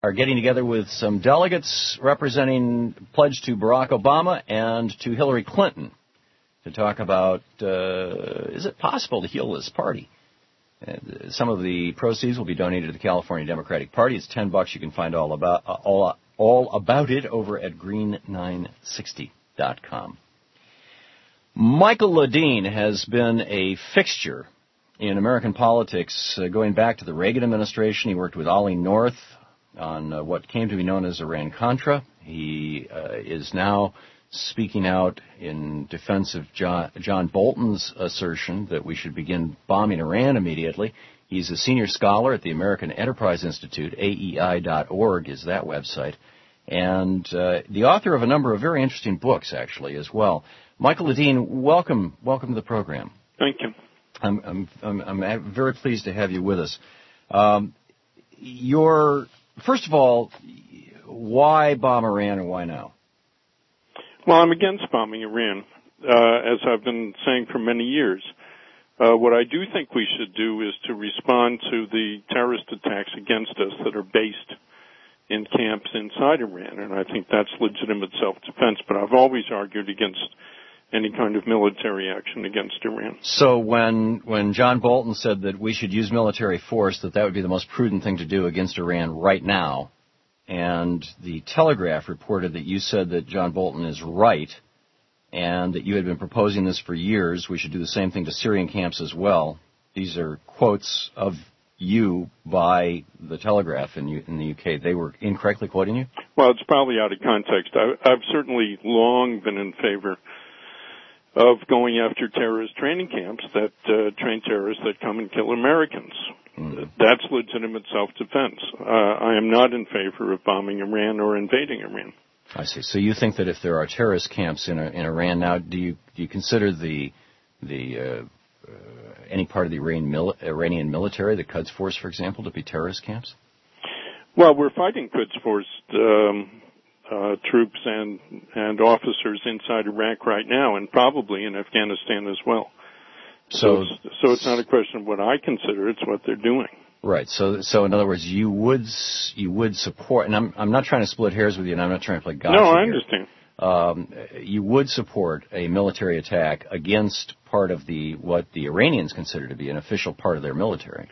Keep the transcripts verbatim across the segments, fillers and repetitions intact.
are getting together with some delegates representing pledge to Barack Obama and to Hillary Clinton to talk about, uh, is it possible to heal this party? Uh, some of the proceeds will be donated to the California Democratic Party. It's ten bucks. You can find all about uh, all all about it over at green nine sixty dot com. Michael Ledeen has been a fixture in American politics uh, going back to the Reagan administration. He worked with Ollie North on uh, what came to be known as Iran-Contra. He uh, is now speaking out in defense of John, John Bolton's assertion that we should begin bombing Iran immediately. He's a senior scholar at the American Enterprise Institute. A E I dot org is that website. And uh, the author of a number of very interesting books, actually, as well. Michael Ledeen, welcome welcome to the program. Thank you. I'm, I'm, I'm, I'm very pleased to have you with us. Um, your First of all, why bomb Iran and why now? Well, I'm against bombing Iran, uh, as I've been saying for many years. Uh, what I do think we should do is to respond to the terrorist attacks against us that are based in camps inside Iran, and I think that's legitimate self-defense, but I've always argued against any kind of military action against Iran. So when when John Bolton said that we should use military force, that that would be the most prudent thing to do against Iran right now, and the Telegraph reported that you said that John Bolton is right, and that you had been proposing this for years, we should do the same thing to Syrian camps as well. These are quotes of you by the Telegraph in, U- in the U K. They were incorrectly quoting you? Well, it's probably out of context. I, I've certainly long been in favor of going after terrorist training camps that uh, train terrorists that come and kill Americans. Mm. That's legitimate self-defense. Uh, I am not in favor of bombing Iran or invading Iran. I see. So you think that if there are terrorist camps in, in Iran now, do you do you consider the the uh, uh, any part of the Iranian, mil- Iranian military, the Quds Force, for example, to be terrorist camps? Well, we're fighting Quds Force um, uh, troops and and officers inside Iraq right now, and probably in Afghanistan as well. So, so it's, so it's not a question of what I consider; it's what they're doing. Right. So, so in other words, you would you would support, and I'm I'm not trying to split hairs with you, and I'm not trying to play gotcha. No, I here. understand. Um, you would support a military attack against part of the what the Iranians consider to be an official part of their military.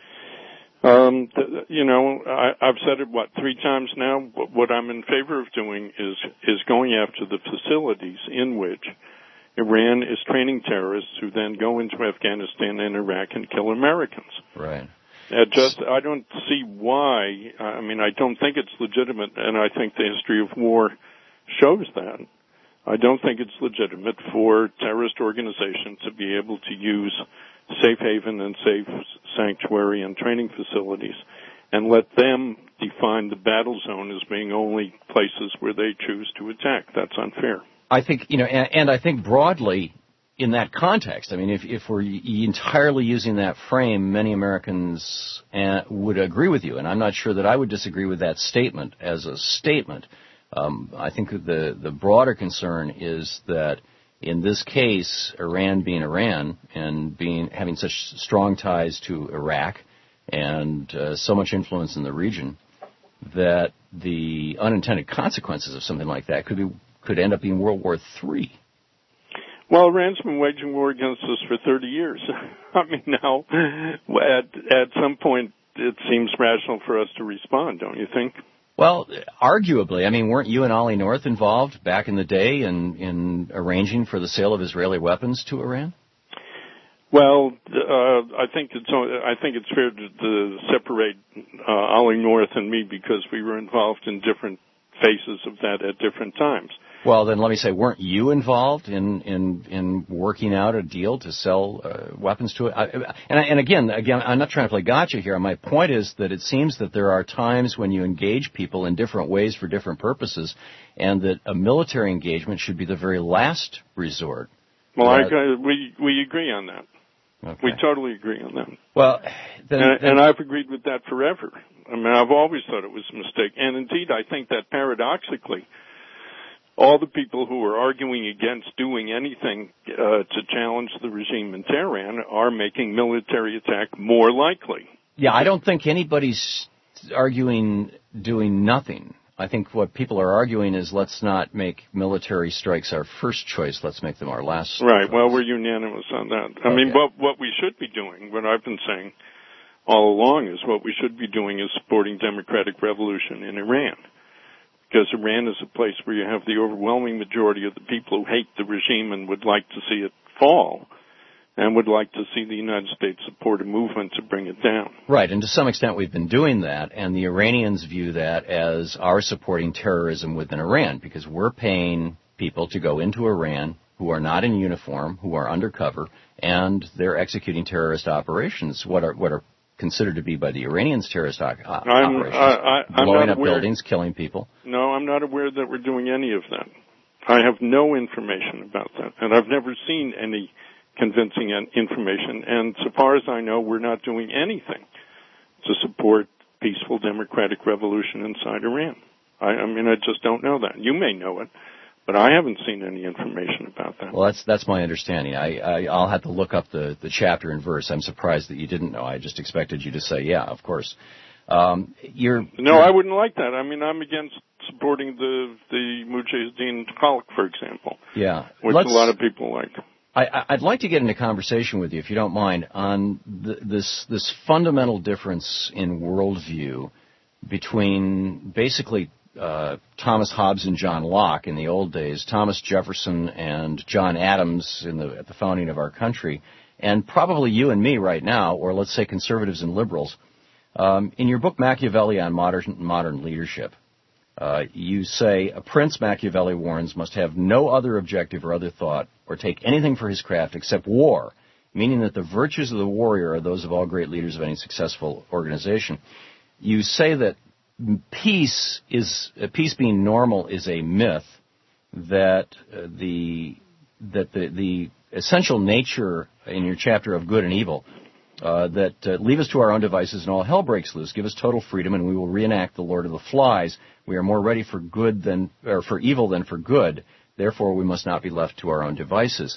Um, th- you know, I, I've said it what three times now. What I'm in favor of doing is is going after the facilities in which Iran is training terrorists who then go into Afghanistan and Iraq and kill Americans. Right. Uh, just, I don't see why. I mean, I don't think it's legitimate, and I think the history of war shows that. I don't think it's legitimate for terrorist organizations to be able to use safe haven and safe sanctuary and training facilities and let them define the battle zone as being only places where they choose to attack. That's unfair. I think, you know, and, and I think broadly in that context, I mean, if, if we're entirely using that frame, many Americans uh, would agree with you, and I'm not sure that I would disagree with that statement as a statement. Um, I think the, the broader concern is that in this case, Iran being Iran and being having such strong ties to Iraq and uh, so much influence in the region, that the unintended consequences of something like that could be could end up being World War Three. Well, Iran's been waging war against us for thirty years. I mean, now, at, at some point, it seems rational for us to respond, don't you think? Well, arguably. I mean, weren't you and Ollie North involved back in the day in, in arranging for the sale of Israeli weapons to Iran? Well, uh, I think it's I think it's fair to, to separate uh, Ollie North and me because we were involved in different phases of that at different times. Well, then let me say, weren't you involved in in, in working out a deal to sell uh, weapons to it? I, and, and again, again, I'm not trying to play gotcha here. My point is that it seems that there are times when you engage people in different ways for different purposes, and that a military engagement should be the very last resort. Well, uh, I, we we agree on that. Okay. We totally agree on that. Well, then, and, then, and I've agreed with that forever. I mean, I've always thought it was a mistake. And indeed, I think that paradoxically, all the people who are arguing against doing anything uh, to challenge the regime in Tehran are making military attack more likely. Yeah, I don't think anybody's arguing doing nothing. I think what people are arguing is let's not make military strikes our first choice. Let's make them our last. Right. choice. Well, we're unanimous on that. I okay. mean, what, what we should be doing, what I've been saying all along, is what we should be doing is supporting democratic revolution in Iran. Because Iran is a place where you have the overwhelming majority of the people who hate the regime and would like to see it fall, and would like to see the United States support a movement to bring it down. Right, and to some extent we've been doing that, and the Iranians view that as our supporting terrorism within Iran, because we're paying people to go into Iran who are not in uniform, who are undercover, and they're executing terrorist operations, what are what are considered to be by the Iranians terrorist o- I'm, operations, I, I, I'm blowing not up aware, buildings, killing people. No, I'm not aware that we're doing any of that. I have no information about that, and I've never seen any convincing information, and so far as I know, we're not doing anything to support peaceful democratic revolution inside Iran. I, I mean, I just don't know that. You may know it, but I haven't seen any information about that. Well, that's that's my understanding. I, I I'll have to look up the, the chapter and verse. I'm surprised that you didn't know. I just expected you to say, yeah, of course. Um, you're no, I wouldn't like that. I mean, I'm against supporting the the Mujahideen Khalq, for example. Yeah, which Let's, a lot of people like. I, I'd like to get into conversation with you, if you don't mind, on the, this this fundamental difference in worldview between basically uh, Thomas Hobbes and John Locke in the old days, Thomas Jefferson and John Adams in the, at the founding of our country, and probably you and me right now, or let's say conservatives and liberals. Um, in your book Machiavelli on Modern, Modern Leadership, Uh, you say, a prince, Machiavelli warns, must have no other objective or other thought or take anything for his craft except war, meaning that the virtues of the warrior are those of all great leaders of any successful organization. You say that peace is, uh, peace being normal is a myth, that uh, the, that the, the essential nature in your chapter of good and evil Uh, that uh, leave us to our own devices and all hell breaks loose. Give us total freedom and we will reenact the Lord of the Flies. We are more ready for good than, or for evil than for good. Therefore, we must not be left to our own devices.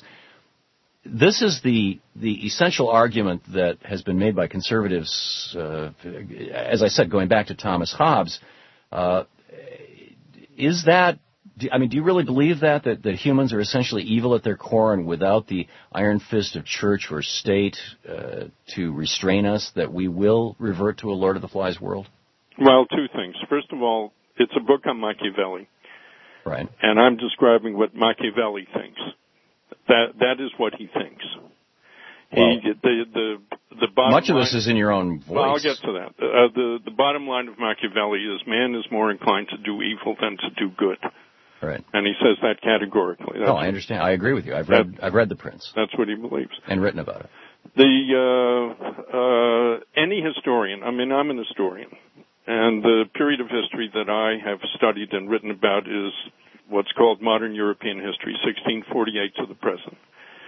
This is the the essential argument that has been made by conservatives, uh, as I said, going back to Thomas Hobbes. Uh, is that I mean, do you really believe that, that, that humans are essentially evil at their core, and without the iron fist of church or state uh, to restrain us, that we will revert to a Lord of the Flies world? Well, two things. First of all, it's a book on Machiavelli. Right. And I'm describing what Machiavelli thinks. That That is what he thinks. Well, he, the, the, the bottom much of line, this is in your own voice. Well, I'll get to that. Uh, the, the bottom line of Machiavelli is man is more inclined to do evil than to do good. Right. And he says that categorically. That's no, I understand. I agree with you. I've read that, I've read The Prince. That's what he believes. And written about it. The uh, uh, any historian, I mean, I'm an historian, and the period of history that I have studied and written about is what's called modern European history, sixteen forty-eight to the present.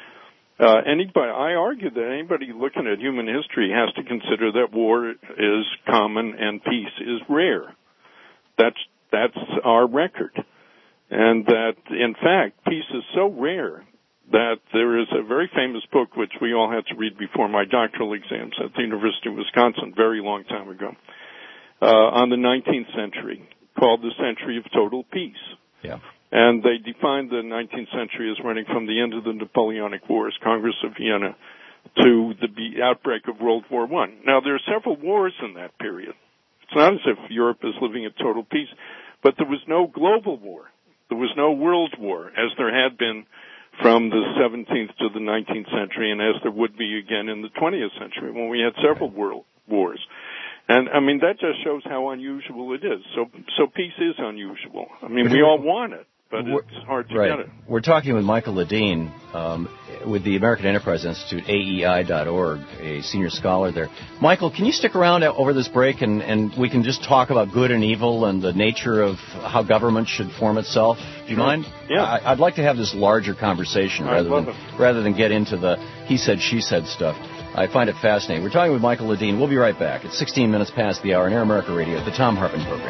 Uh, anybody, I argue that anybody looking at human history has to consider that war is common and peace is rare. That's that's our record. And that, in fact, peace is so rare that there is a very famous book which we all had to read before my doctoral exams at the University of Wisconsin very long time ago, uh, on the nineteenth century, called The Century of Total Peace. Yeah. And they defined the nineteenth century as running from the end of the Napoleonic Wars, Congress of Vienna, to the outbreak of World War One. Now, there are several wars in that period. It's not as if Europe is living in total peace, but there was no global war. There was no world war, as there had been from the seventeenth to the nineteenth century, and as there would be again in the twentieth century, when we had several world wars. And, I mean, that just shows how unusual it is. So so peace is unusual. I mean, we all want it, but it's hard to right. get it. We're talking with Michael Ledeen um, with the American Enterprise Institute, A E I dot org, a senior scholar there. Michael, can you stick around over this break, and, and we can just talk about good and evil and the nature of how government should form itself? Do you sure. mind? Yeah. I, I'd like to have this larger conversation rather than, rather than get into the he said, she said stuff. I find it fascinating. We're talking with Michael Ledeen. We'll be right back. It's sixteen minutes past the hour on Air America Radio, the Thom Hartmann Program.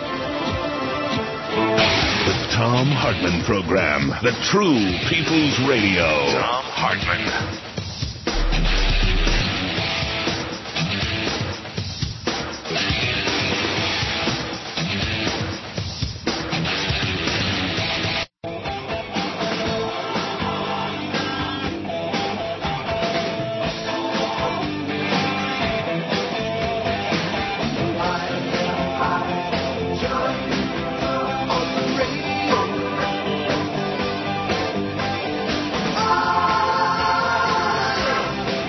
The Thom Hartmann Program, the true people's radio. Thom Hartmann.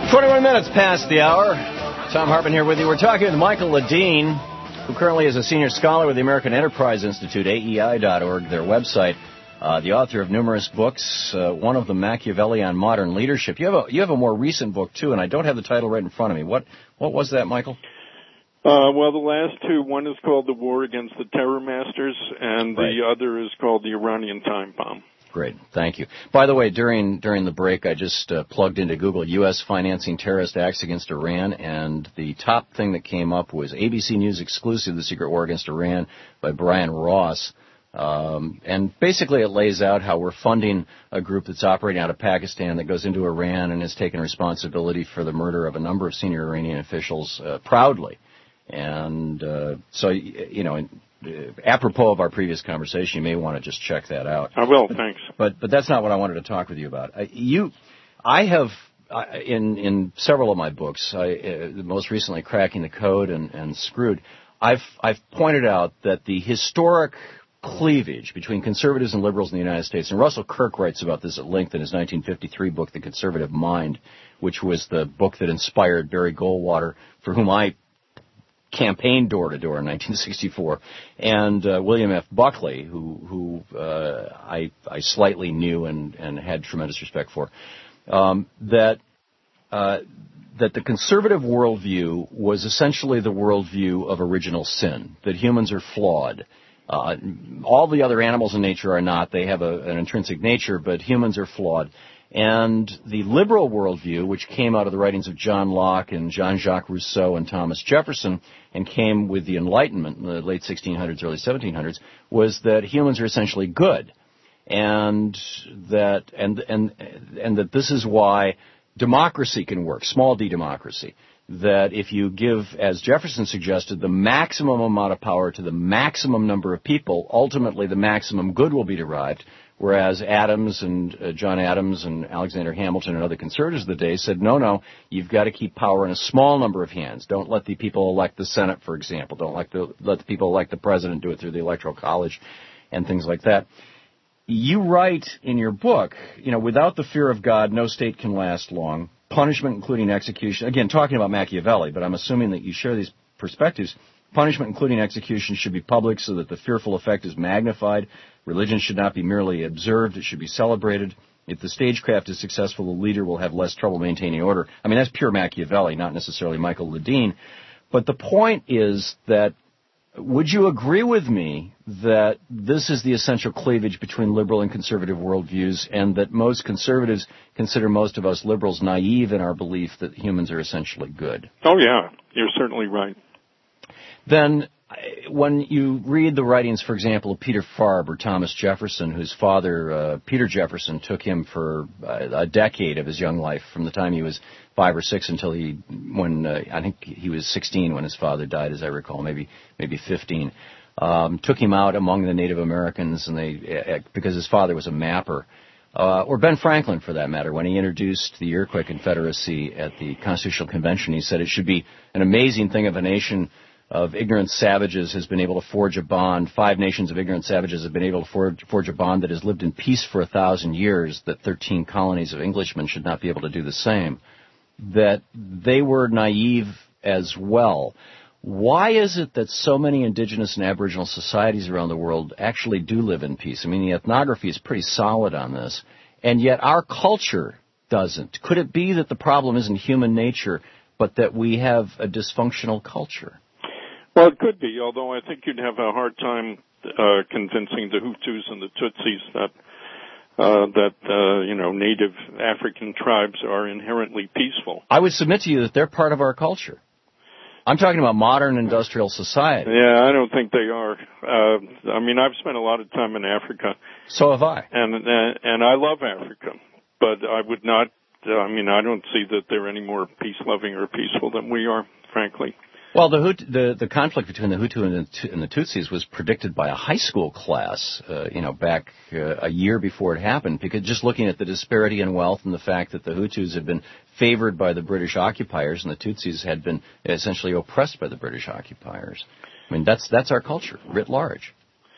twenty-one minutes past the hour. Tom Hartman here with you. We're talking with Michael Ledeen, who currently is a senior scholar with the American Enterprise Institute, A E I dot org, their website. Uh, the author of numerous books, uh, one of them Machiavelli on Modern Leadership. You have a you have a more recent book too, and I don't have the title right in front of me. What what was that, Michael? Uh, well, the last two, one is called The War Against the Terror Masters, and right. the other is called The Iranian Time Bomb. Great, thank you. By the way, during during the break, I just uh, plugged into Google U S financing terrorist acts against Iran, and the top thing that came up was A B C News exclusive, The Secret War Against Iran by Brian Ross. Um, and basically it lays out how we're funding a group that's operating out of Pakistan that goes into Iran and has taken responsibility for the murder of a number of senior Iranian officials uh, proudly. And uh, so, you know, uh, apropos of our previous conversation, you may want to just check that out. I will, thanks. But but that's not what I wanted to talk with you about. Uh, you, I have, uh, in in several of my books, I, uh, most recently Cracking the Code and, and Screwed, I've I've pointed out that the historic cleavage between conservatives and liberals in the United States, and Russell Kirk writes about this at length in his nineteen fifty-three book, The Conservative Mind, which was the book that inspired Barry Goldwater, for whom I campaigned door-to-door in nineteen sixty-four, and uh, William F. Buckley, who who uh, I I slightly knew and, and had tremendous respect for, um, that uh, that the conservative worldview was essentially the worldview of original sin, that humans are flawed. Uh, all the other animals in nature are not. They have a, an intrinsic nature, but humans are flawed. And the liberal worldview, which came out of the writings of John Locke and Jean-Jacques Rousseau and Thomas Jefferson, and came with the Enlightenment in the late sixteen hundreds, early seventeen hundreds, was that humans are essentially good, and that and and and that this is why democracy can work, small d democracy. That if you give, as Jefferson suggested, the maximum amount of power to the maximum number of people, ultimately the maximum good will be derived. Whereas Adams and uh, John Adams and Alexander Hamilton and other conservatives of the day said, no, no, you've got to keep power in a small number of hands. Don't let the people elect the Senate, for example. Don't let the, let the people elect the president, do it through the Electoral College and things like that. You write in your book, you know, without the fear of God, no state can last long. Punishment, including execution. Again, talking about Machiavelli, but I'm assuming that you share these perspectives. Punishment, including execution, should be public so that the fearful effect is magnified. Religion should not be merely observed. It should be celebrated. If the stagecraft is successful, the leader will have less trouble maintaining order. I mean, that's pure Machiavelli, not necessarily Michael Ledeen. But the point is that, would you agree with me that this is the essential cleavage between liberal and conservative worldviews, and that most conservatives consider most of us liberals naive in our belief that humans are essentially good? Oh, yeah. You're certainly right. Then when you read the writings, for example, of Peter Farb or Thomas Jefferson, whose father, uh, Peter Jefferson, took him for uh, a decade of his young life, from the time he was five or six until he, when uh, I think he was sixteen when his father died, as I recall, maybe maybe fifteen, um, took him out among the Native Americans, and they uh, because his father was a mapper. Uh, or Ben Franklin, for that matter, when he introduced the Iroquois Confederacy at the Constitutional Convention, he said it should be an amazing thing if a nation of ignorant savages has been able to forge a bond. Five nations of ignorant savages have been able to forge, forge a bond that has lived in peace for a thousand years, that thirteen colonies of Englishmen should not be able to do the same. That they were naive as well. Why is it that so many indigenous and aboriginal societies around the world actually do live in peace? I mean, the ethnography is pretty solid on this, and yet our culture doesn't. Could it be that the problem isn't human nature, but that we have a dysfunctional culture? Well, it could be, although I think you'd have a hard time uh, convincing the Hutus and the Tutsis that uh, that uh, you know native African tribes are inherently peaceful. I would submit to you that they're part of our culture. I'm talking about modern industrial society. Yeah, I don't think they are. Uh, I mean, I've spent a lot of time in Africa. So have I. And and, and I love Africa, but I would not. Uh, I mean, I don't see that they're any more peace-loving or peaceful than we are, frankly. Well, the, Hut- the the conflict between the Hutu and the, and the Tutsis was predicted by a high school class, uh, you know, back uh, a year before it happened, because just looking at the disparity in wealth and the fact that the Hutus had been favored by the British occupiers and the Tutsis had been essentially oppressed by the British occupiers. I mean, that's that's our culture, writ large.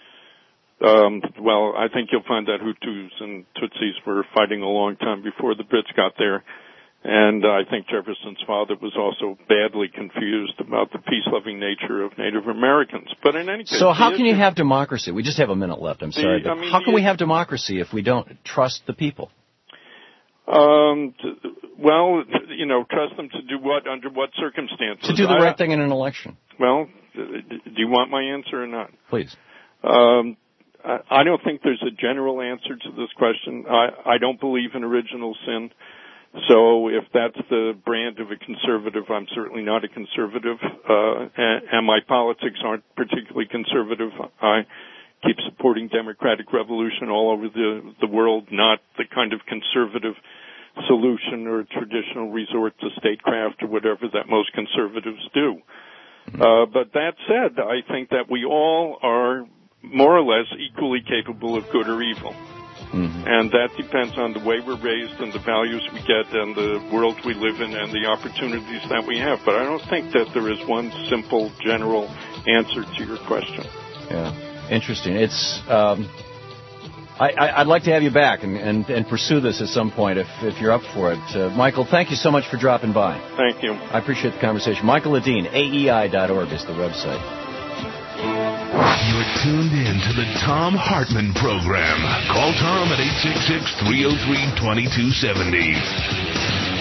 Um, well, I think you'll find that Hutus and Tutsis were fighting a long time before the Brits got there. And I think Jefferson's father was also badly confused about the peace-loving nature of Native Americans. But in any case... So how can you have democracy? We just have a minute left, I'm sorry. The, I mean, how can the, we have democracy if we don't trust the people? Um, well, you know, trust them to do what, under what circumstances? To do the I, right thing in an election. Well, do you want my answer or not? Please. Um, I don't think there's a general answer to this question. I, I don't believe in original sin. So if that's the brand of a conservative, I'm certainly not a conservative, uh, and, and my politics aren't particularly conservative. I keep supporting democratic revolution all over the, the world, not the kind of conservative solution or traditional resort to statecraft or whatever that most conservatives do. Uh, but that said, I think that we all are more or less equally capable of good or evil. Mm-hmm. And that depends on the way we're raised and the values we get and the world we live in and the opportunities that we have. But I don't think that there is one simple, general answer to your question. Yeah, interesting. It's um, I, I, I'd like to have you back and, and, and pursue this at some point if, if you're up for it. Uh, Michael, thank you so much for dropping by. Thank you. I appreciate the conversation. Michael Ledeen, A E I dot org is the website. You're tuned in to the Thom Hartmann Program. Call Tom at eight six six, three oh three, two two seven oh.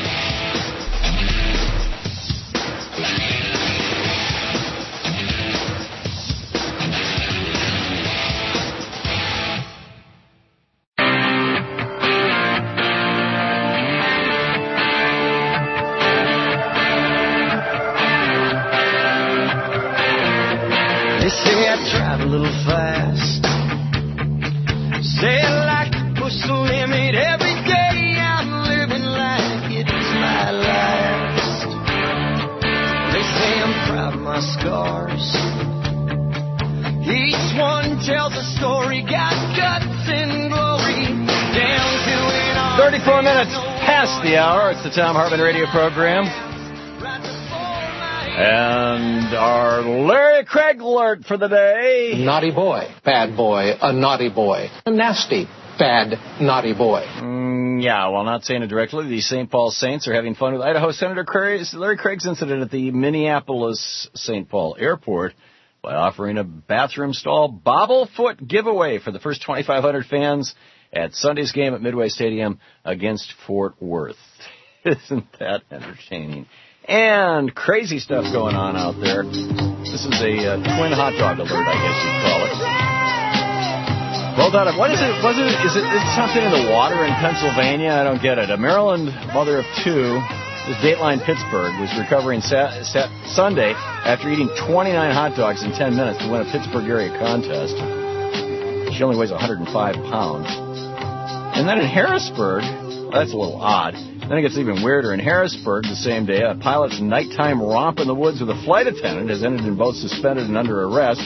thirty-four minutes past the hour. It's the Thom Hartmann radio program. And our Larry Craig alert for the day. Naughty boy, bad boy, a naughty boy, a nasty, bad, naughty boy. Mm, yeah, well, not saying it directly. The Saint Paul Saints are having fun with Idaho Senator Larry Craig's incident at the Minneapolis Saint Paul Airport by offering a bathroom stall bobblefoot giveaway for the first twenty-five hundred fans at Sunday's game at Midway Stadium against Fort Worth. Isn't that entertaining? And crazy stuff going on out there. This is a uh, twin hot dog alert, I guess you'd call it. Well done. What is it? Was it? Is it is something in the water in Pennsylvania? I don't get it. A Maryland mother of two, this Dateline Pittsburgh, was recovering sat, sat Sunday after eating twenty-nine hot dogs in ten minutes to win a Pittsburgh area contest. She only weighs one hundred five pounds. And then in Harrisburg, well, that's a little odd. Then it gets even weirder. In Harrisburg, the same day, a pilot's nighttime romp in the woods with a flight attendant has ended in both suspended and under arrest.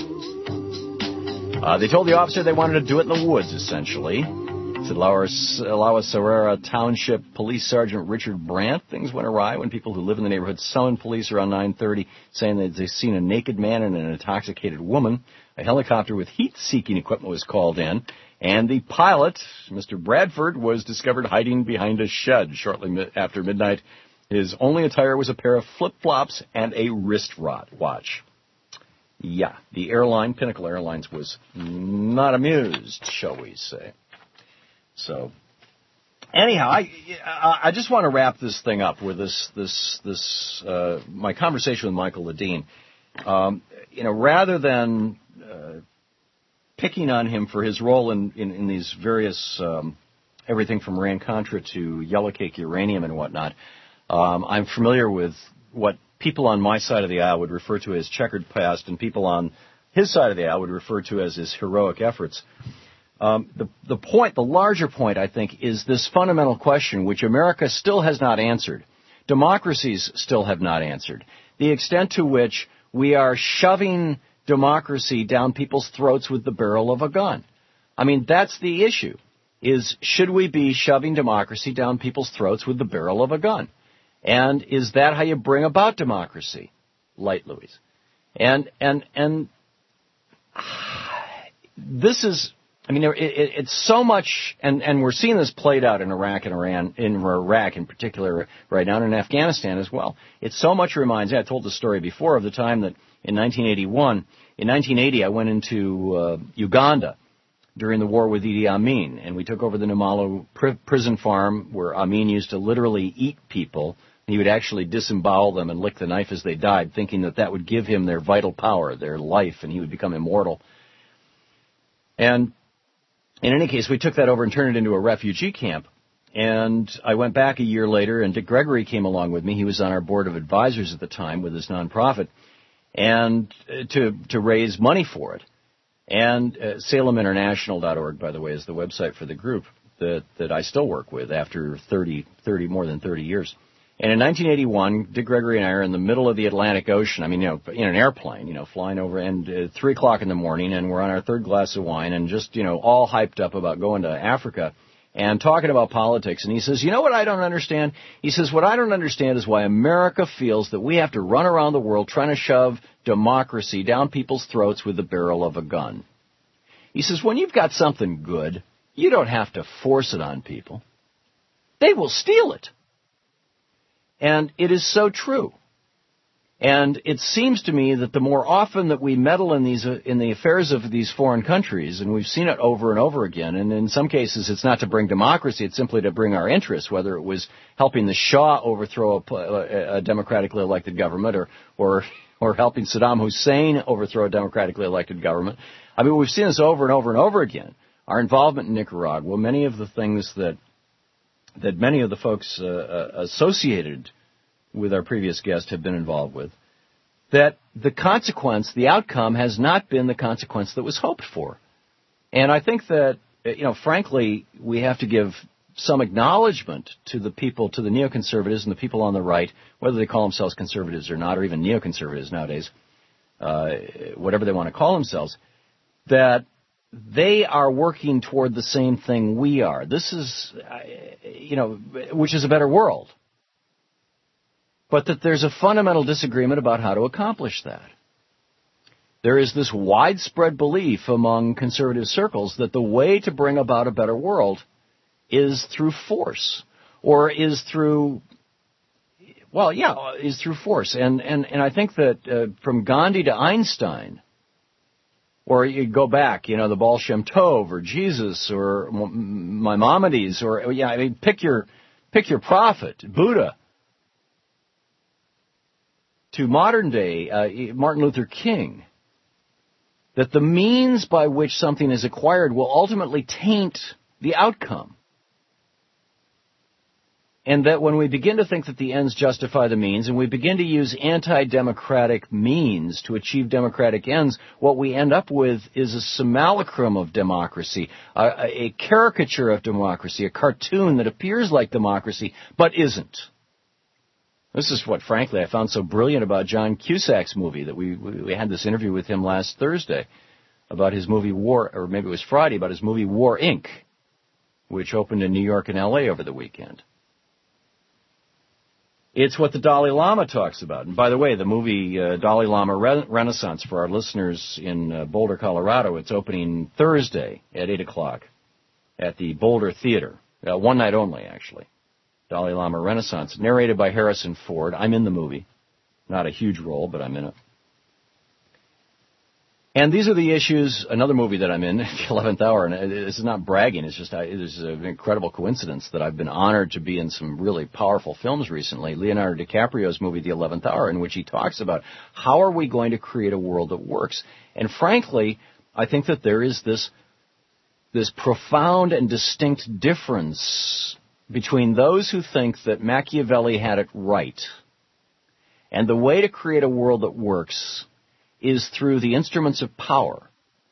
Uh, they told the officer they wanted to do it in the woods, essentially. Said Lawa Township Police Sergeant Richard Brandt. Things went awry when people who live in the neighborhood summoned police around nine thirty, saying that they'd seen a naked man and an intoxicated woman. A helicopter with heat-seeking equipment was called in, and the pilot, Mister Bradford, was discovered hiding behind a shed shortly after midnight. His only attire was a pair of flip-flops and a wrist watch. Yeah, the airline, Pinnacle Airlines, was not amused, shall we say. So, anyhow, I I just want to wrap this thing up with this this this uh, my conversation with Michael Ledeen. Um, you know, rather than uh, picking on him for his role in in, in these various um, everything from Iran-Contra to Yellow Cake uranium and whatnot, um, I'm familiar with what people on my side of the aisle would refer to as checkered past, and people on his side of the aisle would refer to as his heroic efforts. Um, the, the point, the larger point, I think, is this fundamental question which America still has not answered. Democracies still have not answered. The extent to which we are shoving democracy down people's throats with the barrel of a gun. I mean, that's the issue, is should we be shoving democracy down people's throats with the barrel of a gun? And is that how you bring about democracy? Light, Louise. And, and, and this is I mean, it, it, it's so much, and, and we're seeing this played out in Iraq and Iran, in Iraq in particular right now, and in Afghanistan as well. It so much reminds me, I told the story before of the time that in nineteen eighty-one, in nineteen eighty I went into uh, Uganda during the war with Idi Amin, and we took over the Namalu pr- prison farm where Amin used to literally eat people. He would actually disembowel them and lick the knife as they died, thinking that that would give him their vital power, their life, and he would become immortal. And in any case, we took that over and turned it into a refugee camp. And I went back a year later, and Dick Gregory came along with me. He was on our board of advisors at the time with his nonprofit, and uh, to to raise money for it. And uh, Salem International dot org, by the way, is the website for the group that, that I still work with after thirty, thirty, more than thirty years. And in nineteen eighty-one, Dick Gregory and I are in the middle of the Atlantic Ocean. I mean, you know, in an airplane, you know, flying over, and uh, three o'clock in the morning, and we're on our third glass of wine, and just, you know, all hyped up about going to Africa and talking about politics. And he says, you know what I don't understand? He says, what I don't understand is why America feels that we have to run around the world trying to shove democracy down people's throats with the barrel of a gun. He says, when you've got something good, you don't have to force it on people. They will steal it. And it is so true. And it seems to me that the more often that we meddle in these uh, in the affairs of these foreign countries, and we've seen it over and over again, and in some cases it's not to bring democracy, it's simply to bring our interests, whether it was helping the Shah overthrow a, a, a democratically elected government, or, or or helping Saddam Hussein overthrow a democratically elected government. I mean, we've seen this over and over and over again. Our involvement in Nicaragua, many of the things that that many of the folks uh, uh, associated with our previous guest have been involved with, that the consequence, the outcome, has not been the consequence that was hoped for. And I think that, you know, frankly, we have to give some acknowledgement to the people, to the neoconservatives and the people on the right, whether they call themselves conservatives or not, or even neoconservatives nowadays, uh, whatever they want to call themselves, that they are working toward the same thing we are. This is, you know, which is a better world. But that there's a fundamental disagreement about how to accomplish that. There is this widespread belief among conservative circles that the way to bring about a better world is through force, or is through, well, yeah, is through force. And, and, and I think that uh, from Gandhi to Einstein, or you go back, you know, the Baal Shem Tov, or Jesus, or Maimonides, or, yeah, I mean, pick your, pick your prophet, Buddha, to modern day, uh, Martin Luther King, that the means by which something is acquired will ultimately taint the outcome. And that when we begin to think that the ends justify the means, and we begin to use anti-democratic means to achieve democratic ends, what we end up with is a simulacrum of democracy, a, a caricature of democracy, a cartoon that appears like democracy, but isn't. This is what, frankly, I found so brilliant about John Cusack's movie, that we, we, we had this interview with him last Thursday about his movie War, or maybe it was Friday, about his movie War, Incorporated, which opened in New York and L A over the weekend. It's what the Dalai Lama talks about. And by the way, the movie uh, Dalai Lama Re- Renaissance, for our listeners in uh, Boulder, Colorado, it's opening Thursday at eight o'clock at the Boulder Theater. Uh, one night only, actually. Dalai Lama Renaissance, narrated by Harrison Ford. I'm in the movie. Not a huge role, but I'm in it. And these are the issues, another movie that I'm in, The eleventh Hour, and this is not bragging, it's just, it is an incredible coincidence that I've been honored to be in some really powerful films recently. Leonardo DiCaprio's movie, The eleventh Hour, in which he talks about how are we going to create a world that works. And frankly, I think that there is this, this profound and distinct difference between those who think that Machiavelli had it right, and the way to create a world that works is through the instruments of power,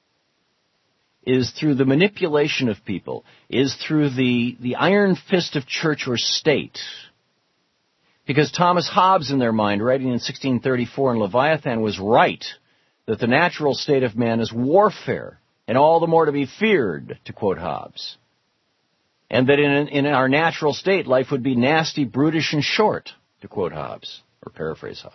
is through the manipulation of people, is through the, the iron fist of church or state. Because Thomas Hobbes, in their mind, writing in sixteen thirty-four in Leviathan, was right that the natural state of man is warfare, and all the more to be feared, to quote Hobbes. And that in, in our natural state, life would be nasty, brutish, and short, to quote Hobbes, or paraphrase Hobbes.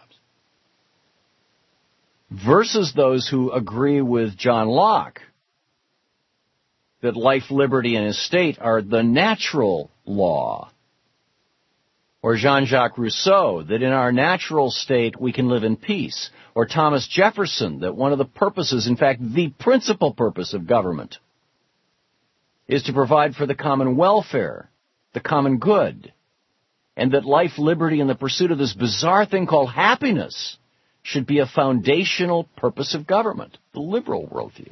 Versus those who agree with John Locke, that life, liberty, and estate are the natural law. Or Jean-Jacques Rousseau, that in our natural state we can live in peace. Or Thomas Jefferson, that one of the purposes, in fact, the principal purpose of government, is to provide for the common welfare, the common good, and that life, liberty, and the pursuit of this bizarre thing called happiness should be a foundational purpose of government, the liberal worldview.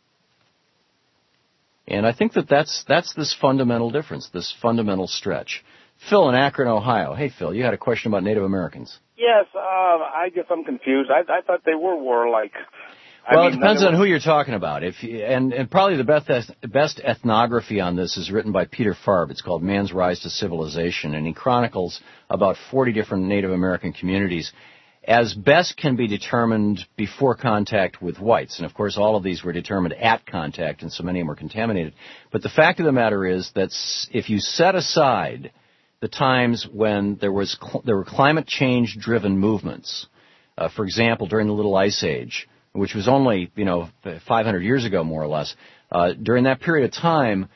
And I think that that's, that's this fundamental difference, this fundamental stretch. Phil in Akron, Ohio. Hey, Phil, you had a question about Native Americans. Yes, uh, I guess I'm confused. I, I thought they were warlike. Well, I it mean, depends on was... who you're talking about. If you, and, and probably the best best ethnography on this is written by Peter Farb. It's called Man's Rise to Civilization, and he chronicles about forty different Native American communities as best can be determined before contact with whites. And, of course, all of these were determined at contact, and so many of them were contaminated. But the fact of the matter is that if you set aside the times when there was cl- there were climate change-driven movements, uh, for example, during the Little Ice Age, which was only, you know, five hundred years ago, more or less, uh, during that period of time,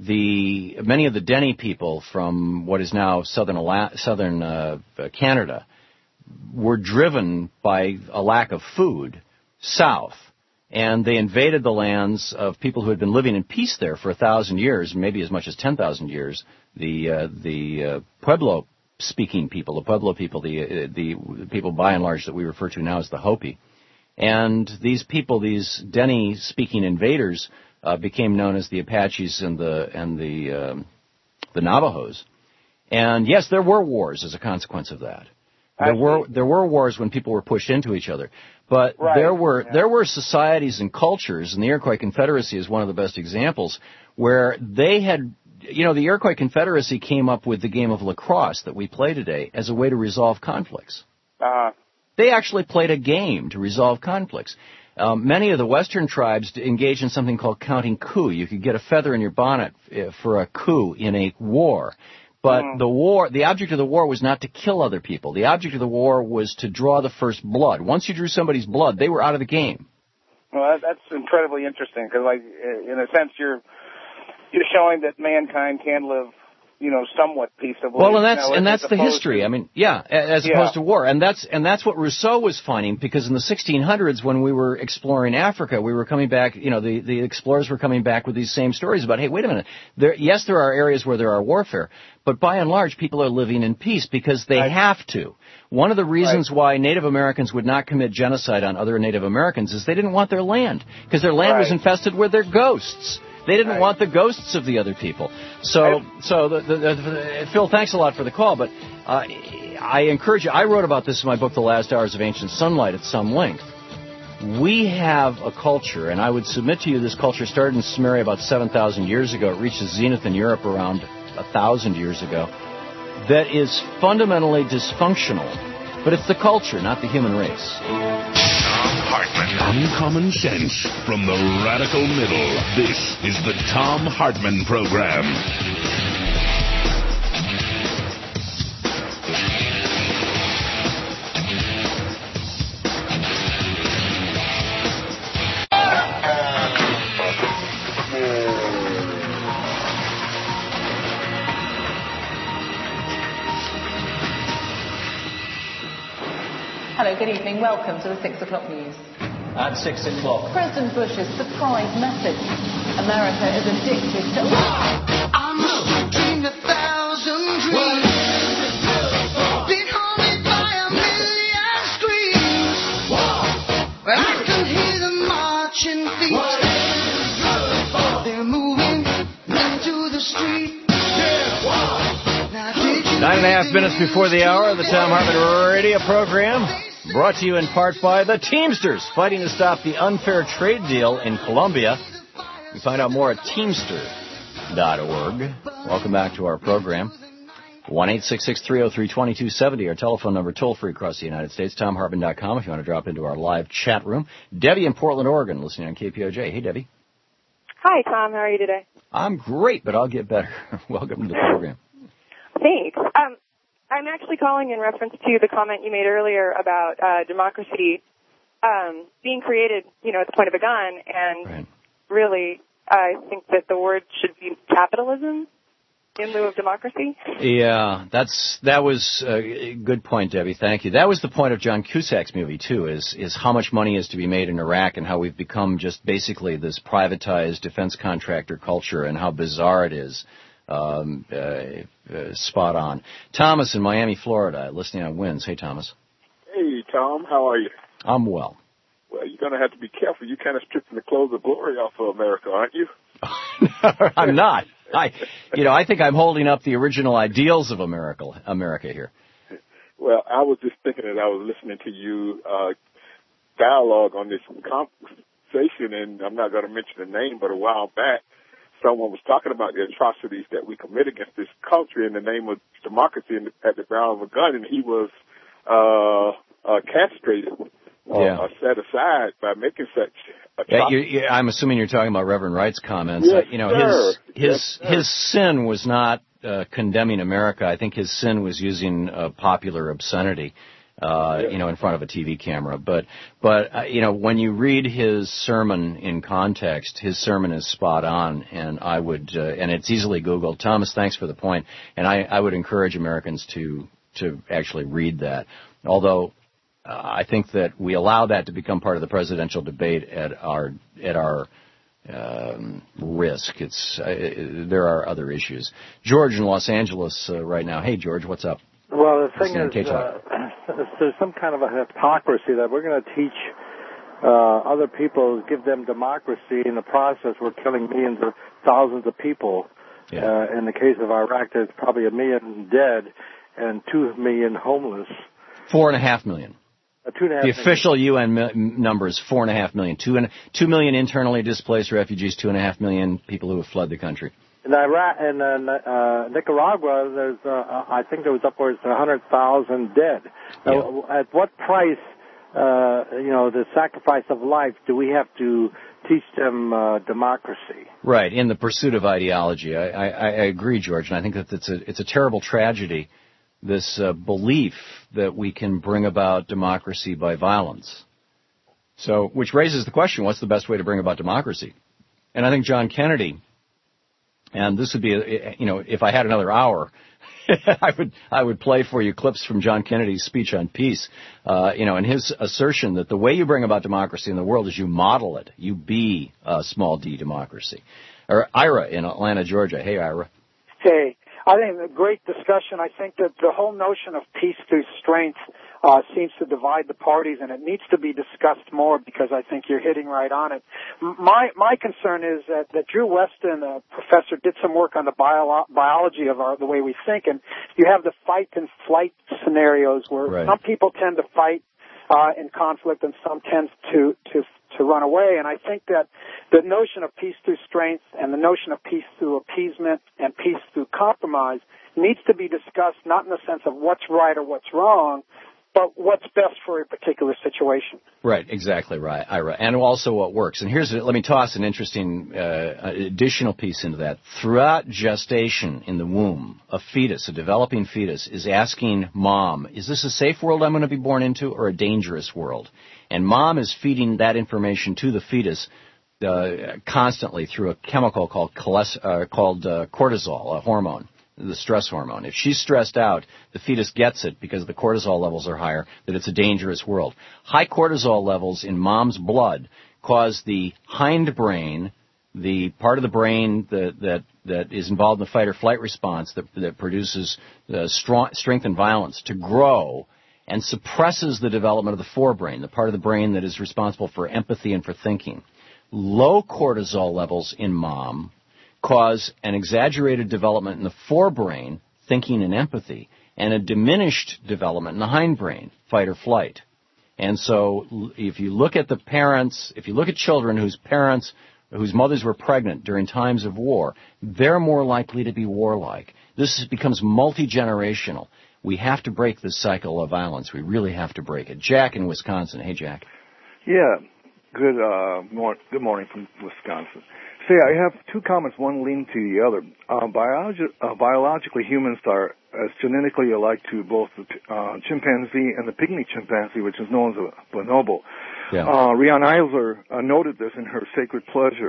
the many of the Dene people from what is now southern Ala- southern uh, Canada were driven by a lack of food south, and they invaded the lands of people who had been living in peace there for a thousand years, maybe as much as ten thousand years. The uh, the uh, Pueblo-speaking people, the Pueblo people, the uh, the people by and large that we refer to now as the Hopi. And these people, these Dene-speaking invaders, uh, became known as the Apaches and the and the um, the Navajos. And yes, there were wars as a consequence of that. There were there were wars when people were pushed into each other, but right. there were yeah. there were societies and cultures, and the Iroquois Confederacy is one of the best examples, where they had. You know, the Iroquois Confederacy came up with the game of lacrosse that we play today as a way to resolve conflicts. Uh-huh. They actually played a game to resolve conflicts. Um, many of the Western tribes engaged in something called counting coup. You could get a feather in your bonnet for a coup in a war. But mm. the war, the object of the war was not to kill other people. The object of the war was to draw the first blood. Once you drew somebody's blood, they were out of the game. Well, that's incredibly interesting because, like, in a sense, you're you're showing that mankind can live, you know, somewhat peaceably. Well, and that's you know, and that's the history. To, I mean, yeah, as yeah. opposed to war, and that's and that's what Rousseau was finding, because in the sixteen hundreds, when we were exploring Africa, we were coming back. You know, the the explorers were coming back with these same stories about, hey, wait a minute. There, yes, there are areas where there are warfare, but by and large, people are living in peace because they right. have to. One of the reasons right. why Native Americans would not commit genocide on other Native Americans is they didn't want their land, because their land right. was infested with their ghosts. They didn't right. want the ghosts of the other people. So, so the, the, the, Phil, thanks a lot for the call, but uh, I encourage you, I wrote about this in my book, The Last Hours of Ancient Sunlight, at some length. We have a culture, and I would submit to you this culture started in Sumeria about seven thousand years ago. It reached its zenith in Europe around one thousand years ago. That is fundamentally dysfunctional, but it's the culture, not the human race. Thom Hartmann. Uncommon sense from the radical middle. This is the Thom Hartmann Program. Hello, good evening. Welcome to the six o'clock news. At six o'clock. President Bush's surprise message. America is addicted to... I'm between a thousand dreams. Been haunted by a million screams. Where I can hear them marching feet. They're moving into the street. Nine and a half minutes before the hour of the Thom Hartmann Radio program, brought to you in part by the Teamsters, fighting to stop the unfair trade deal in Colombia. You can find out more at teamster dot org. Welcome back to our program. one eight six six, three oh three, two two seven oh, our telephone number, toll-free across the United States, tom hartmann dot com if you want to drop into our live chat room. Debbie in Portland, Oregon, listening on K P O J. Hey, Debbie. Hi, Tom. How are you today? I'm great, but I'll get better. Welcome to the program. Thanks. Um, I'm actually calling in reference to the comment you made earlier about uh, democracy um, being created, you know, at the point of a gun, and right. really I think that the word should be capitalism in lieu of democracy. Yeah, that's that was a good point, Debbie. Thank you. That was the point of John Cusack's movie too. Is is how much money is to be made in Iraq and how we've become just basically this privatized defense contractor culture and how bizarre it is. Um, uh, uh, spot on. Thomas in Miami, Florida, listening on Winds. Hey, Thomas. Hey, Tom. How are you? I'm well. Well, you're going to have to be careful. You're kind of stripping the clothes of glory off of America, aren't you? I'm not. I, you know, I think I'm holding up the original ideals of America, America here. Well, I was just thinking that I was listening to you uh, dialogue on this conversation, and I'm not going to mention the name, but a while back, someone was talking about the atrocities that we commit against this country in the name of democracy and at the barrel of a gun, and he was uh, uh, castrated or yeah. uh, set aside by making such Yeah, you, you, I'm assuming you're talking about Reverend Wright's comments. Yes, uh, you know, sir. his his yes, his sin was not uh, condemning America. I think his sin was using uh, popular obscenity, uh, yeah. you know, in front of a T V camera. But but uh, you know, when you read his sermon in context, his sermon is spot on, and I would uh, and it's easily Googled. Thomas, thanks for the point, and I, I would encourage Americans to to actually read that. Although Uh, I think that we allow that to become part of the presidential debate at our at our um, risk. It's uh, there are other issues. George in Los Angeles uh, right now. Hey, George, what's up? Well, the thing Listening is, uh, there's some kind of a hypocrisy that we're going to teach uh, other people, give them democracy. In the process, we're killing millions of thousands of people. Yeah. Uh, in the case of Iraq, there's probably a million dead and two million homeless. Four and a half million. Uh, two and a half the million. official U N mi- number is four and a half million. Two and two million internally displaced refugees. Two and a half million people who have fled the country. In Iraq and uh, uh, Nicaragua, there's uh, I think there was upwards of one hundred thousand dead. Now, Yeah. at what price, uh, you know, the sacrifice of life, do we have to teach them uh, democracy? Right, in the pursuit of ideology. I, I, I agree, George, and I think that it's a it's a terrible tragedy. This uh, belief that we can bring about democracy by violence. So, which raises the question, what's the best way to bring about democracy? And I think John Kennedy, and this would be, a, you know, if I had another hour, I would I would play for you clips from John Kennedy's speech on peace, uh, you know, and his assertion that the way you bring about democracy in the world is you model it. You be a small d democracy. Or Ira in Atlanta, Georgia. Hey, Ira. Hey. I think a great discussion. I think that the whole notion of peace through strength uh, seems to divide the parties, and it needs to be discussed more because I think you're hitting right on it. My my concern is that, that Drew Weston, a professor, did some work on the bio- biology of our, the way we think, and you have the fight and flight scenarios where right. some people tend to fight uh, in conflict and some tend to to to run away. And I think that the notion of peace through strength and the notion of peace through appeasement and peace through compromise needs to be discussed not in the sense of what's right or what's wrong, but what's best for a particular situation. Right, exactly right, Ira, and also what works. And here's, let me toss an interesting uh, additional piece into that. Throughout gestation in the womb, a fetus, a developing fetus, is asking mom, is this a safe world I'm going to be born into or a dangerous world? And mom is feeding that information to the fetus uh, constantly through a chemical called, choles- uh, called uh, cortisol, a hormone. The stress hormone. If she's stressed out, the fetus gets it because the cortisol levels are higher, that it's a dangerous world. High cortisol levels in mom's blood cause the hindbrain, the part of the brain that that, that is involved in the fight or flight response that, that produces uh, strong, strength and violence, to grow and suppresses the development of the forebrain, the part of the brain that is responsible for empathy and for thinking. Low cortisol levels in mom cause an exaggerated development in the forebrain, thinking and empathy, and a diminished development in the hindbrain, fight or flight. And so if you look at the parents, if you look at children whose parents, whose mothers were pregnant during times of war, they're more likely to be warlike. This becomes multi-generational. We have to break this cycle of violence. We really have to break it. Jack in Wisconsin. Hey, Jack. Yeah. Good, uh, mor- good morning from Wisconsin. Say, I have two comments, one linked to the other. Uh, biologi- uh, biologically, humans are as genetically alike to both the uh, chimpanzee and the pygmy chimpanzee, which is known as a bonobo. Yeah. Uh, Riane Eisler uh, noted this in her Sacred Pleasure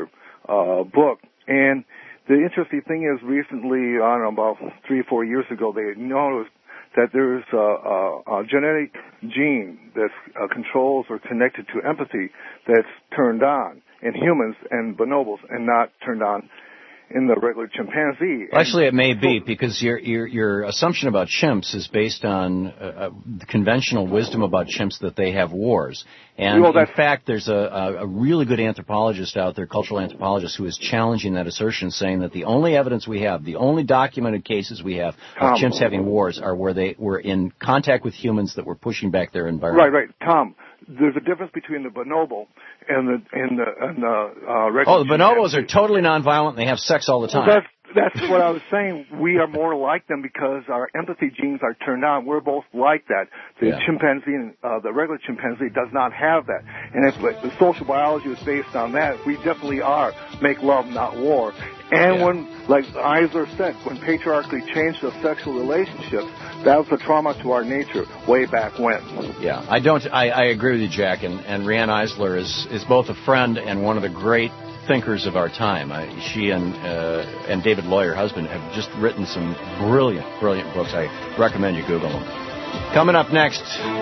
uh, book. And the interesting thing is, recently, I don't know, about three or four years ago, they noticed that there's a, a, a genetic gene that uh, controls or connected to empathy that's turned on in humans and bonobos and not turned on in the regular chimpanzee. Well, actually, it may be, because your your, your assumption about chimps is based on uh, the conventional wisdom about chimps that they have wars. And well, in fact, there's a, a really good anthropologist out there, cultural anthropologist, who is challenging that assertion, saying that the only evidence we have, the only documented cases we have of Tom, chimps having wars are where they were in contact with humans that were pushing back their environment. Right, right. Tom, there's a difference between the bonobo and the and the and the uh, regular. Oh, the bonobos are totally nonviolent and they have sex all the time. Well, that's that's what I was saying. We are more like them because our empathy genes are turned on. We're both like that. The Yeah. chimpanzee, uh, the regular chimpanzee, does not have that. And if like, the social biology is based on that, we definitely are make love, not war. And Yeah. when, like Eisler said, when patriarchally changed the sexual relationships, that was a trauma to our nature way back when. Yeah, I don't. I, I agree with you, Jack. And, and Riane Eisler is is both a friend and one of the great thinkers of our time. I, she and uh, and David Loy, her husband, have just written some brilliant, brilliant books. I recommend you Google them. Coming up next.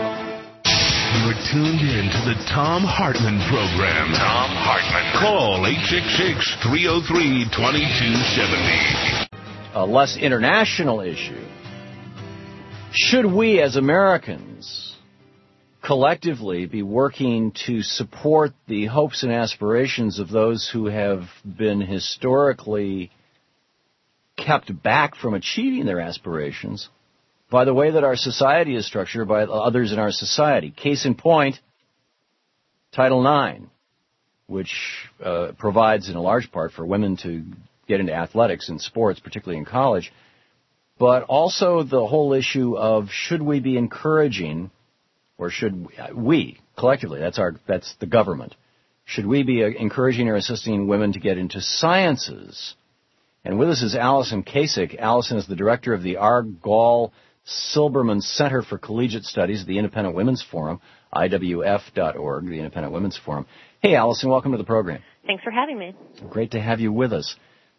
You're tuned in to the Tom Hartman program. Tom Hartman. Call eight six six, three oh three, two two seven oh. A less international issue. Should we, as Americans, collectively be working to support the hopes and aspirations of those who have been historically kept back from achieving their aspirations by the way that our society is structured, by others in our society? Case in point, Title nine, which uh, provides in a large part for women to get into athletics and sports, particularly in college, but also the whole issue of should we be encouraging, or should we, collectively, that's our, that's the government, should we be encouraging or assisting women to get into sciences? And with us is Allison Kasich. Allison is the director of the R. Gall Silberman Center for Collegiate Studies at the Independent Women's Forum, I W F dot org, the Independent Women's Forum. Hey, Allison, welcome to the program. Thanks for having me. Great to have you with us.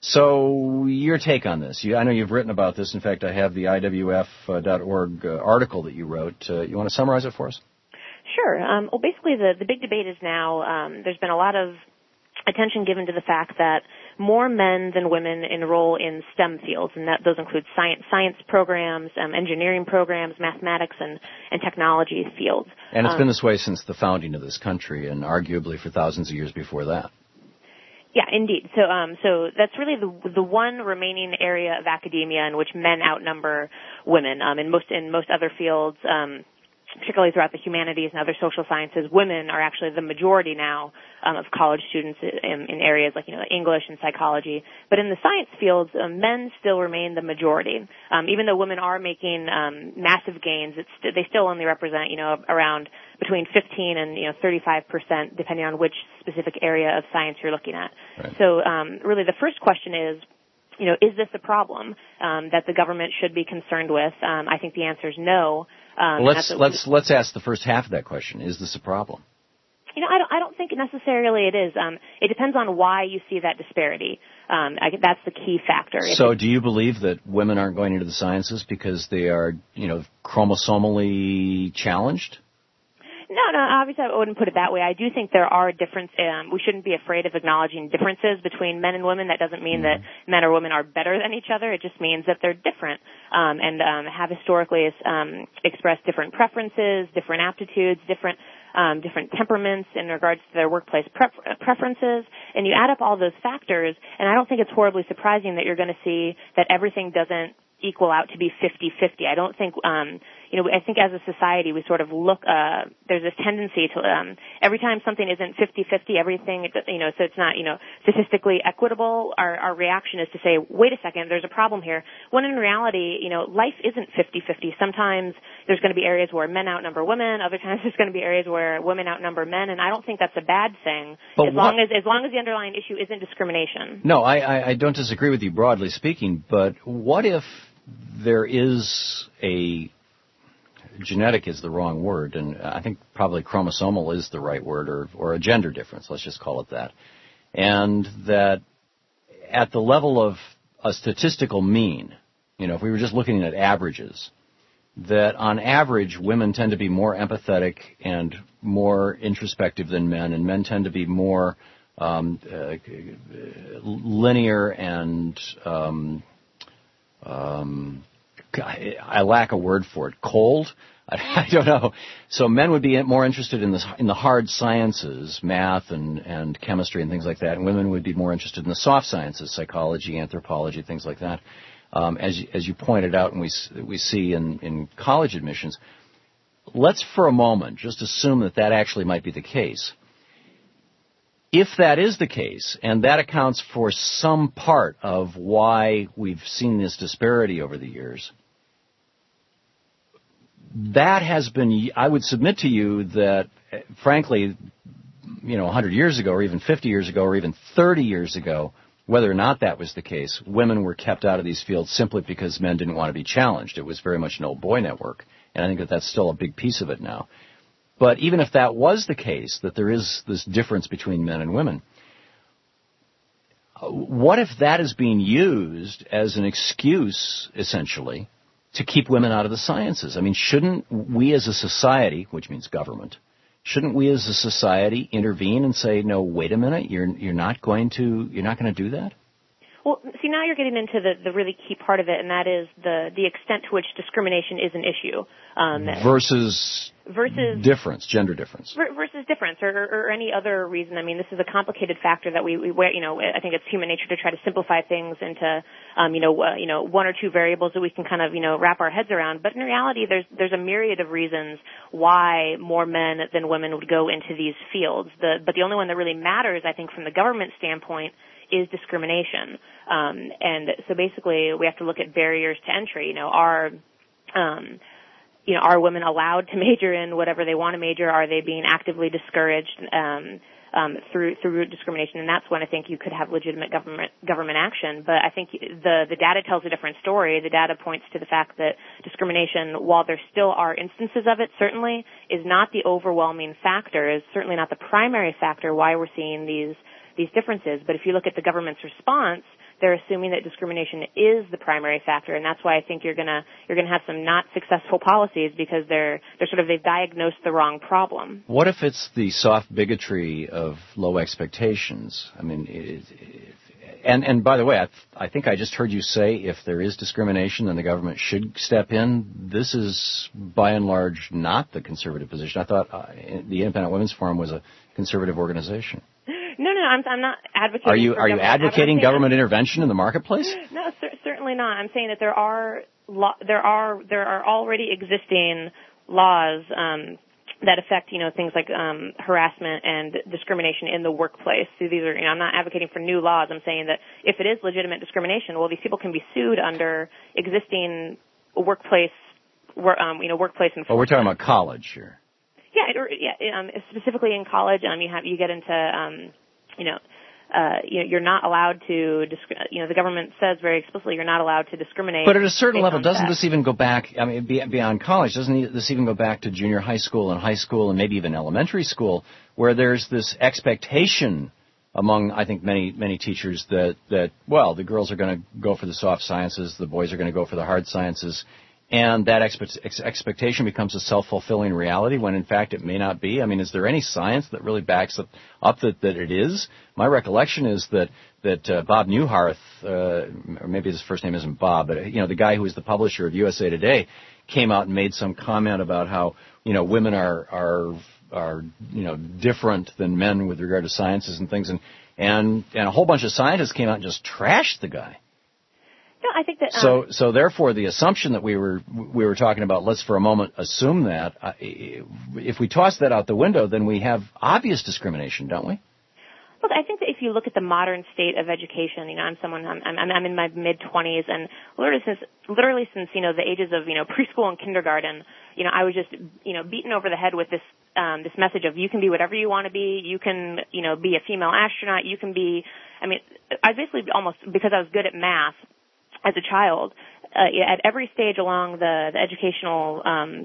So, your take on this. You, I know you've written about this. In fact, I have the I W F dot org uh, article that you wrote. Uh, you want to summarize it for us? Sure. Um, well, basically, the, the big debate is now um, there's been a lot of attention given to the fact that more men than women enroll in STEM fields, and that those include science, science programs, um, engineering programs, mathematics, and, and technology fields. And it's um, been this way since the founding of this country, and arguably for thousands of years before that. Yeah, indeed. So, um, so that's really the the one remaining area of academia in which men outnumber women. Um, in most in most other fields, um, particularly throughout the humanities and other social sciences, women are actually the majority now um, of college students in, in areas like, you know, English and psychology. But in the science fields, um, men still remain the majority. Um, even though women are making um, massive gains, it's st- they still only represent, you know, around between fifteen and, you know, thirty-five percent, depending on which specific area of science you're looking at. Right. So um, really the first question is, you know, is this a problem um, that the government should be concerned with? Um, I think the answer is no. Um, well, let's a, let's let's ask the first half of that question. Is this a problem? You know, I don't I don't think necessarily it is. Um, it depends on why you see that disparity. Um, I, that's the key factor. So, if do you believe that women aren't going into the sciences because they are, you know, chromosomally challenged? No, no, obviously I wouldn't put it that way. I do think there are differences. Um, we shouldn't be afraid of acknowledging differences between men and women. That doesn't mean that men or women are better than each other. It just means that they're different um, and um, have historically um, expressed different preferences, different aptitudes, different um, different temperaments in regards to their workplace pref- preferences. And you add up all those factors, and I don't think it's horribly surprising that you're going to see that everything doesn't equal out to be fifty-fifty. I don't think, um, you know, I think as a society we sort of look, uh, there's this tendency to, um, every time something isn't fifty-fifty, everything, you know, so it's not, you know, statistically equitable, our, our reaction is to say, wait a second, there's a problem here. When in reality, you know, life isn't fifty-fifty. Sometimes there's going to be areas where men outnumber women, other times there's going to be areas where women outnumber men, and I don't think that's a bad thing, But as what- long as, as long as the underlying issue isn't discrimination. No, I, I, I don't disagree with you broadly speaking, but what if there is a, genetic is the wrong word, and I think probably chromosomal is the right word, or, or a gender difference, let's just call it that. and that at the level of a statistical mean, you know, if we were just looking at averages, that on average women tend to be more empathetic and more introspective than men, and men tend to be more um, uh, linear and um, um, I lack a word for it. Cold? I don't know. So men would be more interested in the in the hard sciences, math and, and chemistry and things like that, and women would be more interested in the soft sciences, psychology, anthropology, things like that. Um, as as you pointed out, and we we see in, in college admissions. Let's for a moment just assume that that actually might be the case. If that is the case, and that accounts for some part of why we've seen this disparity over the years, that has been, I would submit to you that, frankly, you know, one hundred years ago or even fifty years ago or even thirty years ago, whether or not that was the case, women were kept out of these fields simply because men didn't want to be challenged. It was very much an old boy network, and I think that that's still a big piece of it now. But even if that was the case, that there is this difference between men and women, what if that is being used as an excuse, essentially, to keep women out of the sciences? I mean, shouldn't we as a society, which means government, shouldn't we as a society intervene and say, no, wait a minute, you're you're not going to you're not going to do that? Well, see, now you're getting into the, the really key part of it, and that is the, the extent to which discrimination is an issue. Um, versus versus difference, gender difference. Versus difference, or, or, or any other reason. I mean, this is a complicated factor that we, we, you know, I think it's human nature to try to simplify things into, um, you know, uh, you know, one or two variables that we can kind of, you know, wrap our heads around. But in reality, there's there's a myriad of reasons why more men than women would go into these fields. The, but the only one that really matters, I think, from the government standpoint, is discrimination. Um, and so basically we have to look at barriers to entry. You know, are, um, you know, are women allowed to major in whatever they want to major? Are they being actively discouraged, um, um, through, through discrimination? And that's when I think you could have legitimate government, government action. But I think the, the data tells a different story. The data points to the fact that discrimination, while there still are instances of it, certainly is not the overwhelming factor, is certainly not the primary factor why we're seeing these these differences. But if you look at the government's response, they're assuming that discrimination is the primary factor, and that's why I think you're gonna you're gonna have some not successful policies, because they're they're sort of they've diagnosed the wrong problem. What if it's the soft bigotry of low expectations? I mean, it, it, and and by the way, I, I think I just heard you say if there is discrimination, then the government should step in. This is by and large not the conservative position. I thought uh, the Independent Women's Forum was a conservative organization. No, no, I'm, I'm not advocating. Are you for are you advocating government intervention in the marketplace? No, cer- certainly not. I'm saying that there are lo- there are there are already existing laws um, that affect, you know, things like um, harassment and discrimination in the workplace. So these are, you know, I'm not advocating for new laws. I'm saying that if it is legitimate discrimination, well, these people can be sued under existing workplace, um, you know, workplace enforcement. Well, we're talking about college here. Yeah, or, yeah. Um, specifically in college, um, you have you get into, um, you know, uh, you know, you're not allowed to, disc- you know, the government says very explicitly you're not allowed to discriminate. But at a certain level, doesn't sex. this even go back? I mean, beyond college, doesn't this even go back to junior high school and high school and maybe even elementary school, where there's this expectation among, I think, many many teachers that that well, the girls are going to go for the soft sciences, the boys are going to go for the hard sciences. And that expect, ex- expectation becomes a self-fulfilling reality when, in fact, it may not be. I mean, is there any science that really backs up, up that, that it is? My recollection is that that uh, Bob Newhart, uh, or maybe his first name isn't Bob, but, you know, the guy who is the publisher of U S A Today came out and made some comment about how, you know, women are, are, are you know, different than men with regard to sciences and things. And, and, and a whole bunch of scientists came out and just trashed the guy. No, I think that. Um, so, so therefore, the assumption that we were we were talking about, let's for a moment assume that uh, if we toss that out the window, then we have obvious discrimination, don't we? Look, I think that if you look at the modern state of education, you know, I'm someone, I'm, I'm, I'm in my mid twenties, and literally since, literally since, you know, the ages of, you know, preschool and kindergarten, you know, I was just, you know, beaten over the head with this, um, this message of you can be whatever you want to be, you can, you know, be a female astronaut, you can be, I mean, I basically almost, because I was good at math as a child, uh, at every stage along the, the educational, um,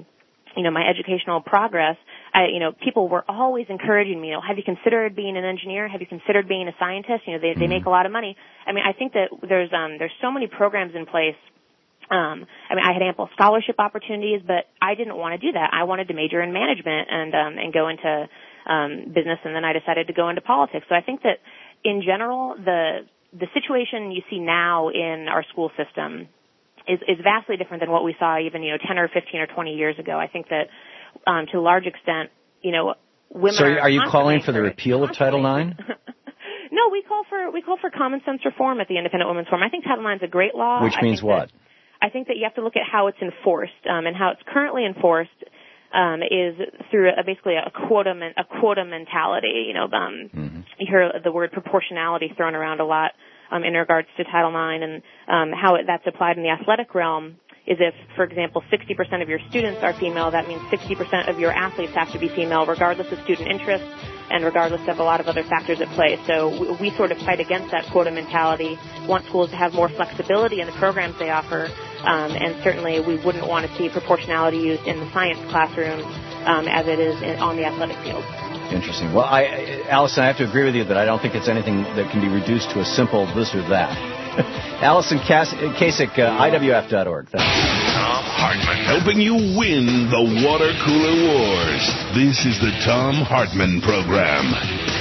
you know, my educational progress, I, you know, people were always encouraging me, you know, have you considered being an engineer? Have you considered being a scientist? You know, they, they make a lot of money. I mean, I think that there's, um, there's so many programs in place. Um, I mean, I had ample scholarship opportunities, but I didn't want to do that. I wanted to major in management and, um, and go into, um, business, and then I decided to go into politics. So I think that in general, the, the situation you see now in our school system is, is vastly different than what we saw even, you know, ten or fifteen or twenty years ago. I think that, um, to a large extent, you know, women so are are you calling for the encouraged- repeal of Title nine? No, we call for, we call for common sense reform at the Independent Women's Forum. I think Title nine is a great law. Which I means think what? that- I think that you have to look at how it's enforced, um, and how it's currently enforced um, is through a, basically a quota men, a quota mentality. You know, um, mm-hmm. you hear the word proportionality thrown around a lot um, in regards to Title nine, and um, how it, that's applied in the athletic realm is if, for example, sixty percent of your students are female, that means sixty percent of your athletes have to be female, regardless of student interest and regardless of a lot of other factors at play. So we, we sort of fight against that quota mentality, want schools to have more flexibility in the programs they offer, um, and certainly we wouldn't want to see proportionality used in the science classrooms um, as it is in, on the athletic field. Interesting. Well, I, Allison, I have to agree with you that I don't think it's anything that can be reduced to a simple this or that. Allison Kasich, uh, I W F dot org. Thanks. Thom Hartmann, helping you win the water cooler wars. This is the Thom Hartmann Program.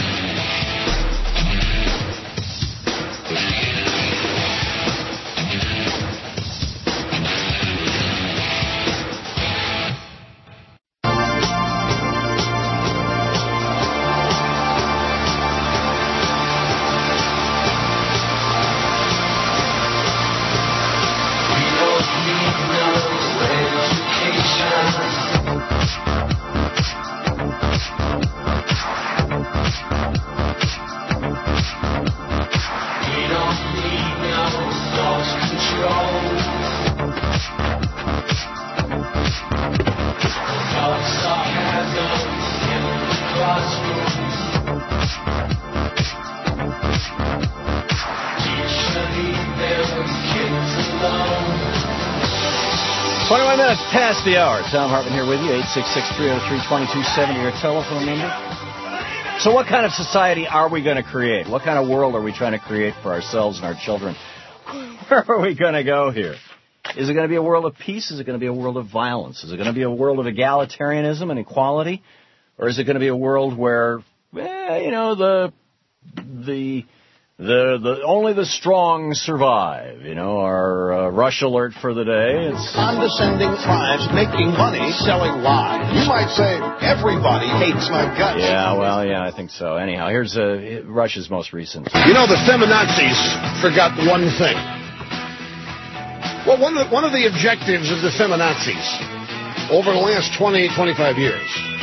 twenty-one minutes past the hour. Thom Hartmann here with you. eight six six, three oh three, two two seven zero, your telephone number. So what kind of society are we going to create? What kind of world are we trying to create for ourselves and our children? Where are we going to go here? Is it going to be a world of peace? Is it going to be a world of violence? Is it going to be a world of egalitarianism and equality? Or is it going to be a world where, eh, you know, the the the the only the strong survive? You know, our uh, rush alert for the day. It's condescending tribes making money selling lies. You might say everybody hates my guts. Yeah, well, yeah, I think so. Anyhow, here's uh, Russia's most recent. You know, the feminazis forgot one thing. Well, one of the, one of the objectives of the feminazis over the last twenty, twenty-five years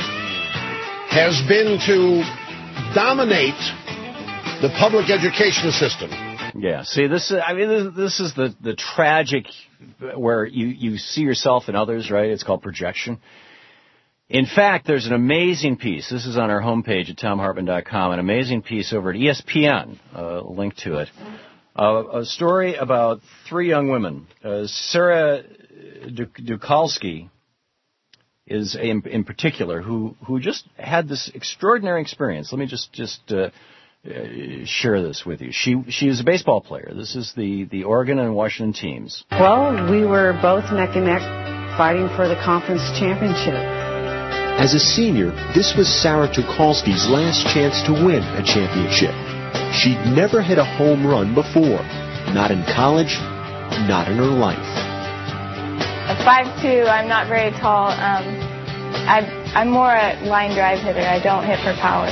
has been to dominate the public education system. Yeah, see, this is, I mean, this, this is the, the tragic, where you, you see yourself in others, right? It's called projection. In fact, there's an amazing piece. This is on our homepage at Thom Hartmann dot com, an amazing piece over at E S P N, a uh, link to it. Uh, a story about three young women. Uh, Sarah Dukalski is a, in, in particular who, who just had this extraordinary experience. Let me just just uh, uh, share this with you. She she is a baseball player. This is the, the Oregon and Washington teams. Well, we were both neck and neck fighting for the conference championship. As a senior, this was Sarah Tucholsky's last chance to win a championship. She'd never hit a home run before. Not in college, not in her life. At five two, I'm not very tall. Um, I, I'm more a line drive hitter. I don't hit for power.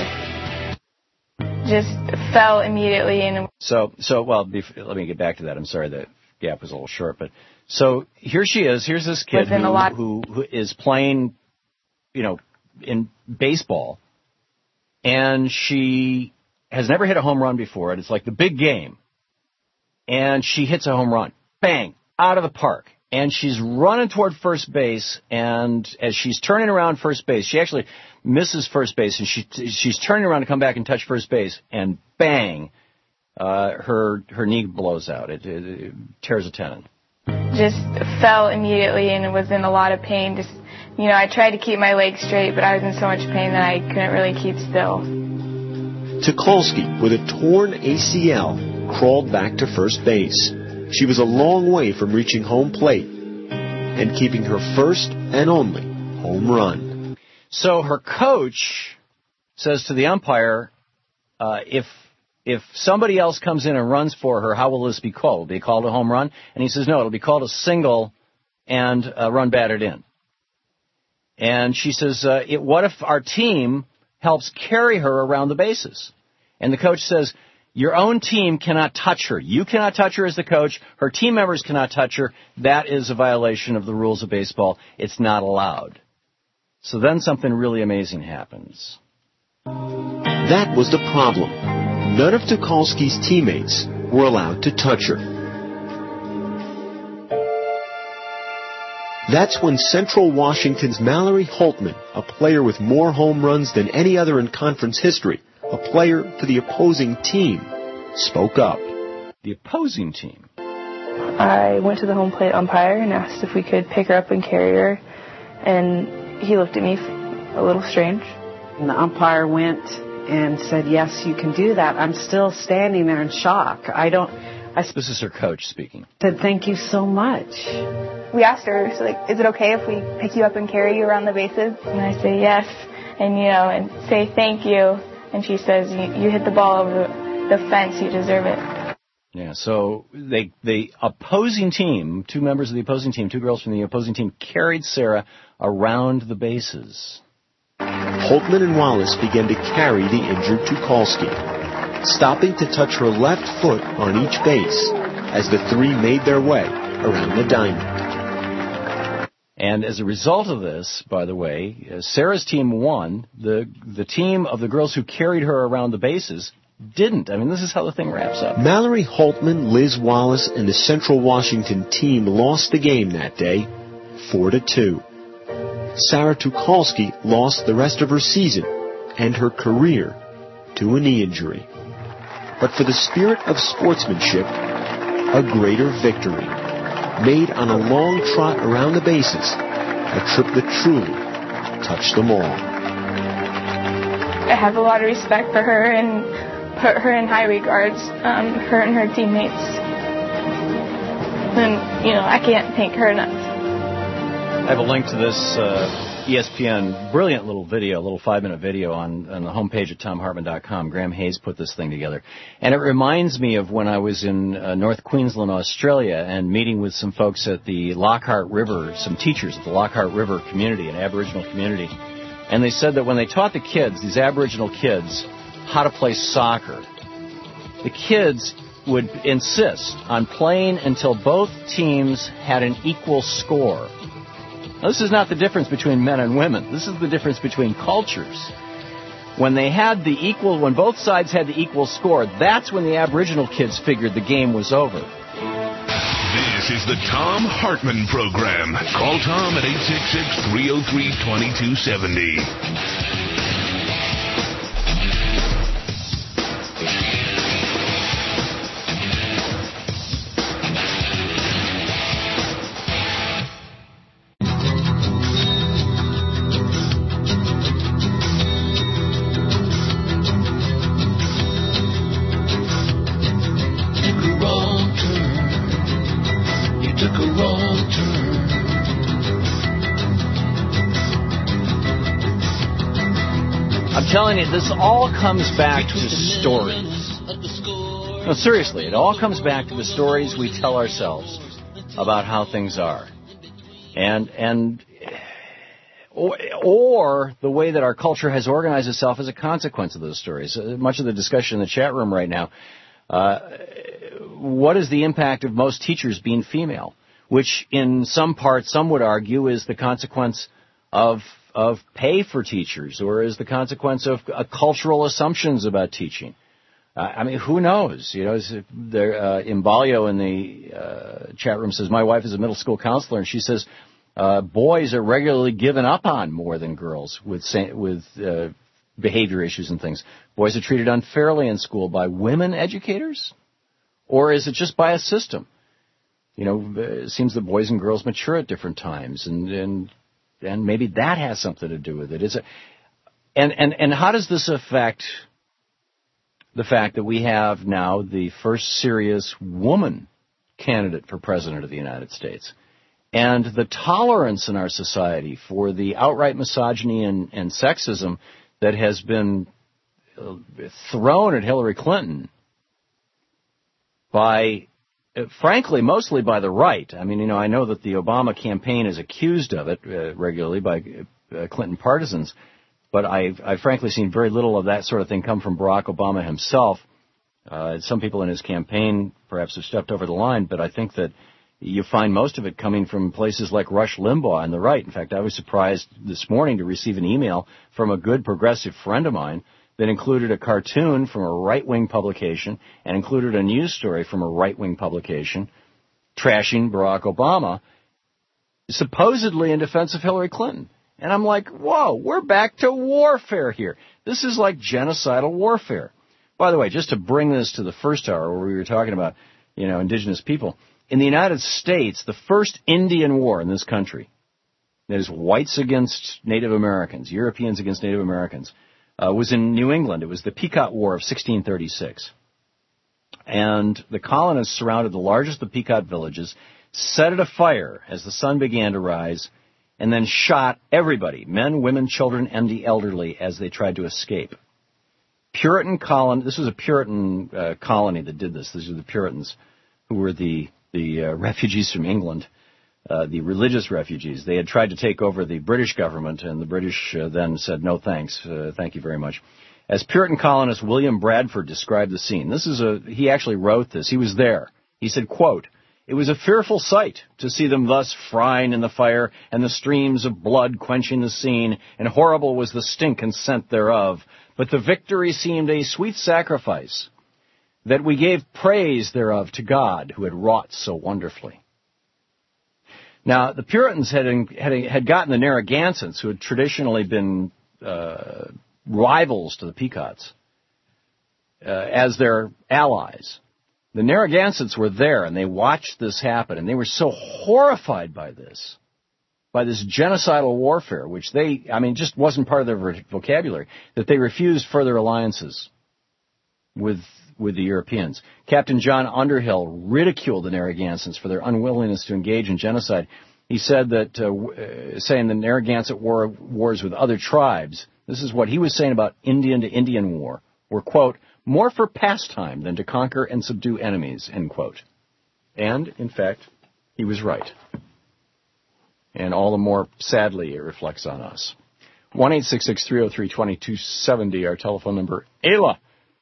Just fell immediately. And So, so well, bef- let me get back to that. I'm sorry, the gap was a little short. But so here she is. Here's this kid who, who, who is playing, you know, in baseball. And she has never hit a home run before. And it's like the big game. And she hits a home run. Bang! Out of the park. And she's running toward first base, and as she's turning around first base, she actually misses first base, and she she's turning around to come back and touch first base, and bang, uh, her her knee blows out. It, it, it tears a tendon. Just fell immediately and was in a lot of pain. Just you know, I tried to keep my legs straight, but I was in so much pain that I couldn't really keep still. Tucholsky, with a torn A C L, crawled back to first base. She was a long way from reaching home plate and keeping her first and only home run. So her coach says to the umpire, uh, if if somebody else comes in and runs for her, how will this be called? Will it be called a home run? And he says, no, it'll be called a single and a run batted in. And she says, uh, it, what if our team helps carry her around the bases? And the coach says, your own team cannot touch her. You cannot touch her as the coach. Her team members cannot touch her. That is a violation of the rules of baseball. It's not allowed. So then something really amazing happens. That was the problem. None of Tucholsky's teammates were allowed to touch her. That's when Central Washington's Mallory Holtman, a player with more home runs than any other in conference history, a player for the opposing team, spoke up. The opposing team? I went to the home plate umpire and asked if we could pick her up and carry her, and he looked at me a little strange. And the umpire went and said, yes, you can do that. I'm still standing there in shock. I don't... I this is her coach speaking. Said, thank you so much. We asked her, so like, is it okay if we pick you up and carry you around the bases? And I say yes, and you know, and say thank you. And she says, you, you hit the ball over the, the fence, you deserve it. Yeah, so they the opposing team, two members of the opposing team, two girls from the opposing team, carried Sarah around the bases. Holtman and Wallace began to carry the injured Tucholsky, stopping to touch her left foot on each base as the three made their way around the diamond. And as a result of this, by the way, uh, Sarah's team won. The the team of the girls who carried her around the bases didn't. I mean, this is how the thing wraps up. Mallory Holtman, Liz Wallace, and the Central Washington team lost the game that day, four to two. Sarah Tucholsky lost the rest of her season and her career to a knee injury. But for the spirit of sportsmanship, a greater victory, made on a long trot around the bases, a trip that truly touched them all. I have a lot of respect for her and put her in high regards, um, her and her teammates. And, you know, I can't thank her enough. I have a link to this uh, E S P N brilliant little video, a little five-minute video on, on the homepage at tom hartman dot com. Graham Hayes put this thing together. And it reminds me of when I was in uh, North Queensland, Australia, and meeting with some folks at the Lockhart River, some teachers at the Lockhart River community, an Aboriginal community. And they said that when they taught the kids, these Aboriginal kids, how to play soccer, the kids would insist on playing until both teams had an equal score. Now, this is not the difference between men and women. This is the difference between cultures. When they had the equal, when both sides had the equal score, that's when the Aboriginal kids figured the game was over. This is the Tom Hartman Program. Call Tom at eight six six, three oh three, two two seven oh. Telling you, this all comes back to stories. No, seriously, it all comes back to the stories we tell ourselves about how things are, and and or, or the way that our culture has organized itself as a consequence of those stories. Much of the discussion in the chat room right now. Uh, what is the impact of most teachers being female? Which, in some parts, some would argue, is the consequence of of pay for teachers, or is the consequence of uh, cultural assumptions about teaching. Uh, I mean, who knows? You know, there, uh, Imbalio in the uh, chat room says, my wife is a middle school counselor, and she says uh, boys are regularly given up on more than girls with with uh, behavior issues and things. Boys are treated unfairly in school by women educators, or is it just by a system? You know, it seems that boys and girls mature at different times, and and and maybe that has something to do with it. Is it? And and and how does this affect the fact that we have now the first serious woman candidate for president of the United States, and the tolerance in our society for the outright misogyny and, and sexism that has been thrown at Hillary Clinton by, frankly, mostly by the right. I mean, you know, I know that the Obama campaign is accused of it uh, regularly by uh, Clinton partisans, but I've, I've frankly seen very little of that sort of thing come from Barack Obama himself. Uh, some people in his campaign perhaps have stepped over the line, but I think that you find most of it coming from places like Rush Limbaugh and the right. In fact, I was surprised this morning to receive an email from a good progressive friend of mine that included a cartoon from a right-wing publication and included a news story from a right-wing publication trashing Barack Obama, supposedly in defense of Hillary Clinton. And I'm like, whoa, we're back to warfare here. This is like genocidal warfare. By the way, just to bring this to the first hour where we were talking about, you know, indigenous people, in the United States, the first Indian war in this country, that is whites against Native Americans, Europeans against Native Americans, uh, was in New England. It was the Pequot War of sixteen thirty-six. And the colonists surrounded the largest of the Pequot villages, set it afire as the sun began to rise, and then shot everybody, men, women, children, and the elderly, as they tried to escape. Puritan colony, this was a Puritan uh, colony that did this. These are the Puritans, who were the, the uh, refugees from England, uh, the religious refugees. They had tried to take over the British government, and the British uh, then said, no thanks, uh, thank you very much. As Puritan colonist William Bradford described the scene, this is a, he actually wrote this. He was there. He said, quote, "It was a fearful sight to see them thus frying in the fire, and the streams of blood quenching the scene, and horrible was the stink and scent thereof. But the victory seemed a sweet sacrifice, that we gave praise thereof to God, who had wrought so wonderfully." Now, the Puritans had had, had gotten the Narragansetts, who had traditionally been uh, rivals to the Pequots, uh, as their allies. The Narragansetts were there, and they watched this happen, and they were so horrified by this, by this genocidal warfare, which they, I mean, just wasn't part of their vocabulary, that they refused further alliances with with the Europeans. Captain John Underhill ridiculed the Narragansetts for their unwillingness to engage in genocide. He said that, uh, saying the Narragansett war, wars with other tribes, this is what he was saying about Indian to Indian war, were, quote, more for pastime than to conquer and subdue enemies, end quote. And, in fact, he was right. And all the more sadly it reflects on us. one eight six six, three oh three, two two seven oh, our telephone number. Ayla,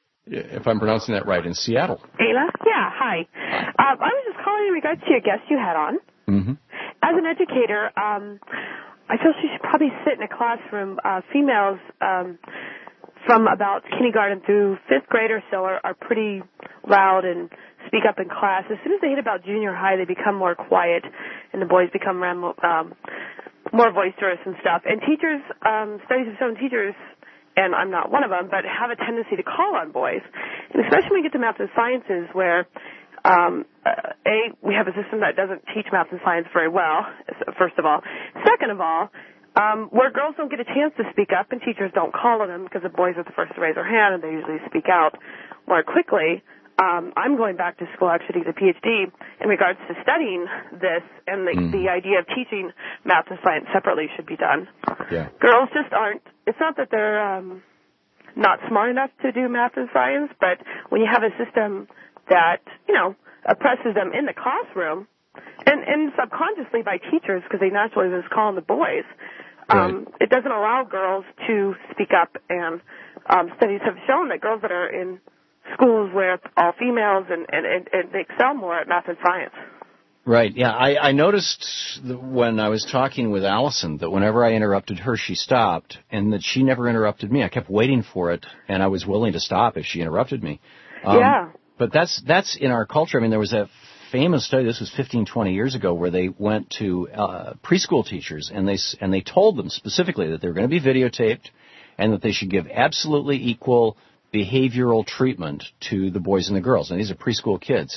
if I'm pronouncing that right, in Seattle. Ayla? Yeah, hi. Um, I was just calling in regards to your guest you had on. Mm-hmm. As an educator, um, I feel she should probably sit in a classroom. Uh, females um, from about kindergarten through fifth grade or so are, are pretty loud and speak up in class. As soon as they hit about junior high, they become more quiet, and the boys become um, more boisterous and stuff. And teachers, um, studies have shown teachers, and I'm not one of them, but have a tendency to call on boys. And especially when we get to math and sciences where, um, uh, A, we have a system that doesn't teach math and science very well, first of all. Second of all, um, where girls don't get a chance to speak up and teachers don't call on them because the boys are the first to raise their hand and they usually speak out more quickly. Um, I'm going back to school actually to get a P H D in regards to studying this, and the, mm. the idea of teaching math and science separately should be done. Yeah. Girls just aren't, it's not that they're um, not smart enough to do math and science, but when you have a system that, you know, oppresses them in the classroom, and, and subconsciously by teachers, because they naturally just call on the boys, um, right. It doesn't allow girls to speak up, and um, studies have shown that girls that are in schools where all females and, and, and, and they excel more at math and science. Right, yeah. I, I noticed that when I was talking with Allison that whenever I interrupted her, she stopped, and that she never interrupted me. I kept waiting for it, and I was willing to stop if she interrupted me. Um, yeah. But that's that's in our culture. I mean, there was a famous study, this was fifteen, twenty years ago, where they went to uh, preschool teachers, and they and they told them specifically that they were going to be videotaped and that they should give absolutely equal behavioral treatment to the boys and the girls. And these are preschool kids.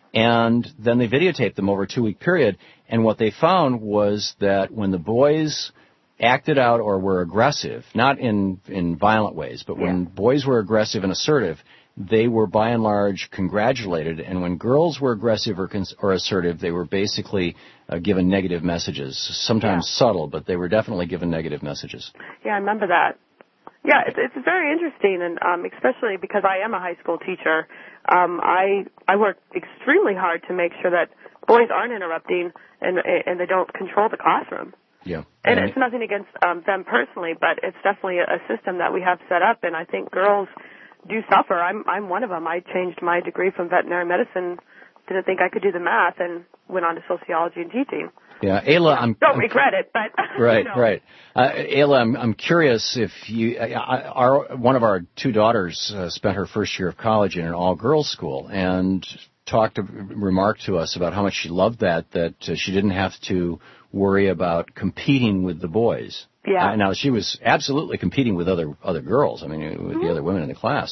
And then they videotaped them over a two-week period, and what they found was that when the boys acted out or were aggressive, not in, in violent ways, but when yeah. boys were aggressive and assertive, they were by and large congratulated, and when girls were aggressive or, cons- or assertive, they were basically uh, given negative messages, sometimes yeah. subtle, but they were definitely given negative messages. Yeah, I remember that. Yeah, it's, it's very interesting, and um, especially because I am a high school teacher, um, I I work extremely hard to make sure that boys aren't interrupting and and they don't control the classroom. Yeah, and, and it's nothing against um, them personally, but it's definitely a system that we have set up, and I think girls do suffer. I'm I'm one of them. I changed my degree from veterinary medicine, didn't think I could do the math, and went on to sociology and teaching. Yeah, Ayla, I'm don't I'm, regret it, but right, you know. right. Uh, Ayla, I'm I'm curious if you, uh, our one of our two daughters uh, spent her first year of college in an all-girls school and talked, to, remarked to us about how much she loved that, that uh, she didn't have to worry about competing with the boys. Yeah. Uh, now she was absolutely competing with other other girls. I mean, with mm-hmm. the other women in the class.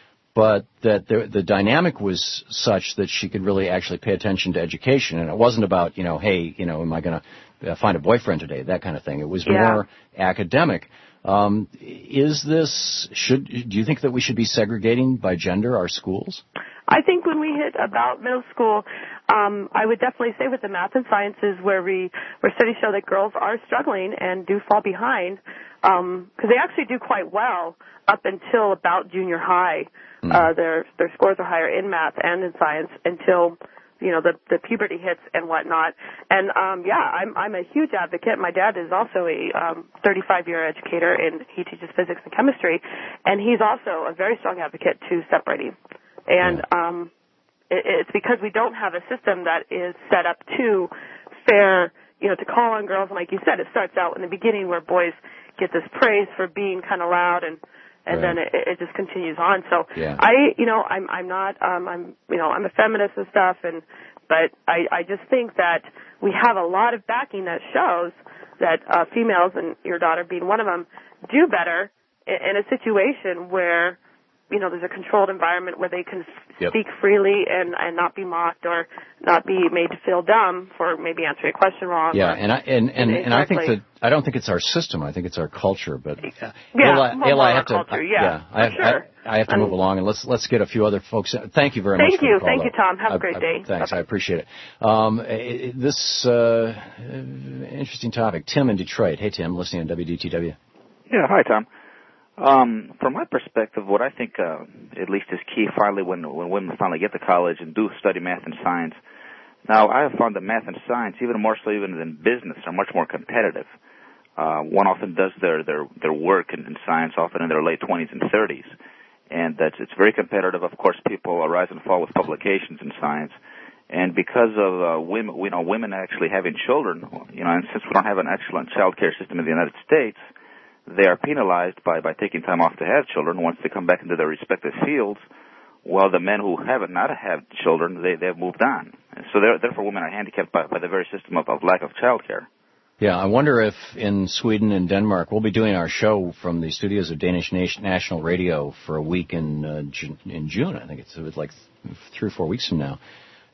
But that the, the dynamic was such that she could really actually pay attention to education, and it wasn't about, you know, hey, you know, am I going to find a boyfriend today, that kind of thing. It was yeah. more academic. Um, is this should do you think that we should be segregating by gender our schools? I think when we hit about middle school, um, I would definitely say with the math and sciences, where we where studies show that girls are struggling and do fall behind, because um, they actually do quite well up until about junior high. Mm. Uh, their their scores are higher in math and in science until you know the the puberty hits and whatnot. And um, yeah, I'm I'm a huge advocate. My dad is also a um, thirty-five year educator, and he teaches physics and chemistry, and he's also a very strong advocate to separating. And um, it, it's because we don't have a system that is set up to fair, you know, to call on girls. And like you said, it starts out in the beginning where boys get this praise for being kind of loud, and and right. then it, it just continues on. So yeah. I, you know, I'm I'm not, um, I'm you know, I'm a feminist and stuff, and but I I just think that we have a lot of backing that shows that uh, females, and your daughter being one of them, do better in, in a situation where, you know, there's a controlled environment where they can yep. speak freely and, and not be mocked or not be made to feel dumb for maybe answering a question wrong. Yeah, and I and and, and I think exactly. that I don't think it's our system. I think it's our culture. But uh, yeah, Ayla, more Ayla, I have culture, to. Yeah, yeah I, have, sure. I, I have to um, move along, and let's let's get a few other folks. Thank you very thank much. You. For the call, thank you, though. Tom. Have I, a great I, day. Thanks, Bye-bye. I appreciate it. Um, this uh, interesting topic. Tim in Detroit. Hey, Tim, listening on W D T W. Yeah, hi, Tom. Um, from my perspective, what I think uh, at least is key finally when when women finally get to college and do study math and science. Now, I have found that math and science, even more so even than business, are much more competitive. Uh, one often does their their their work in, in science often in their late twenties and thirties, and that's it's very competitive. Of course, people rise and fall with publications in science, and because of uh, women, you know, women actually having children, you know, and since we don't have an excellent child care system in the United States, they are penalized by, by taking time off to have children. Once they come back into their respective fields, while the men who haven't not had children, they, they've moved on. And so therefore women are handicapped by, by the very system of, of lack of child care. Yeah, I wonder if in Sweden and Denmark, we'll be doing our show from the studios of Danish National Radio for a week in uh, June, in June. I think it's, it's like three or four weeks from now.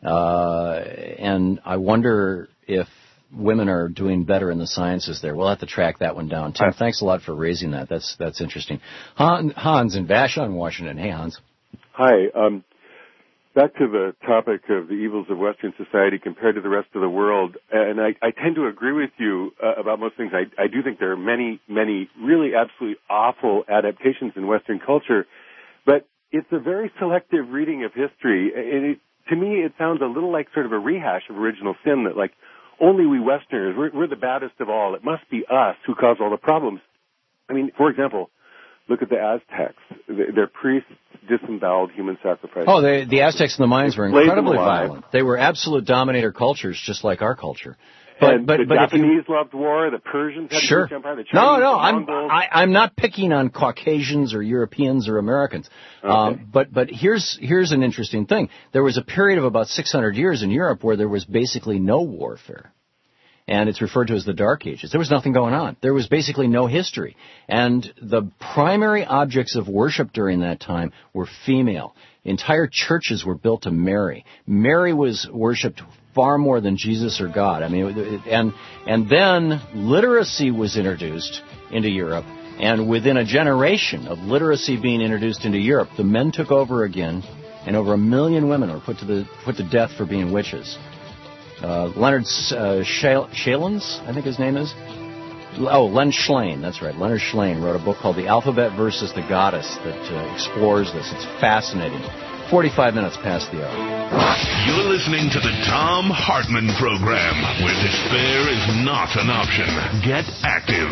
Uh, and I wonder if women are doing better in the sciences there. We'll have to track that one down. Tim, thanks a lot for raising that. That's that's interesting. Han, Hans in Vashon, Washington. Hey, Hans. Hi. Um, back to the topic of the evils of Western society compared to the rest of the world, and I, I tend to agree with you uh, about most things. I, I do think there are many, many really absolutely awful adaptations in Western culture, but it's a very selective reading of history. And it, to me, it sounds a little like sort of a rehash of original sin, that like, only we Westerners, we're, we're the baddest of all. It must be us who cause all the problems. I mean, for example, look at the Aztecs. Their priests disemboweled human sacrifice. Oh, they, the Aztecs and the Mayans were incredibly violent. They were absolute dominator cultures, just like our culture. But, and but, the but Japanese you, loved war. The Persians had sure. a huge empire. The Chinese, no, no, the I'm Mongols. I, I'm not picking on Caucasians or Europeans or Americans. Okay. Um, but but here's here's an interesting thing. There was a period of about six hundred years in Europe where there was basically no warfare. and it's referred to as the Dark Ages. There was nothing going on. There was basically no history. And the primary objects of worship during that time were female. Entire churches were built to Mary. Mary was worshipped far more than Jesus or God. I mean, and and then literacy was introduced into Europe. And within a generation of literacy being introduced into Europe, the men took over again, and over a million women were put to the put to death for being witches. Uh, Leonard uh, Shalens, I think his name is. Oh, Len Schlein, that's right. Leonard Schlein wrote a book called The Alphabet versus the Goddess that uh, explores this. It's fascinating. forty-five minutes past the hour. You're listening to the Thom Hartmann Program, where despair is not an option. Get active.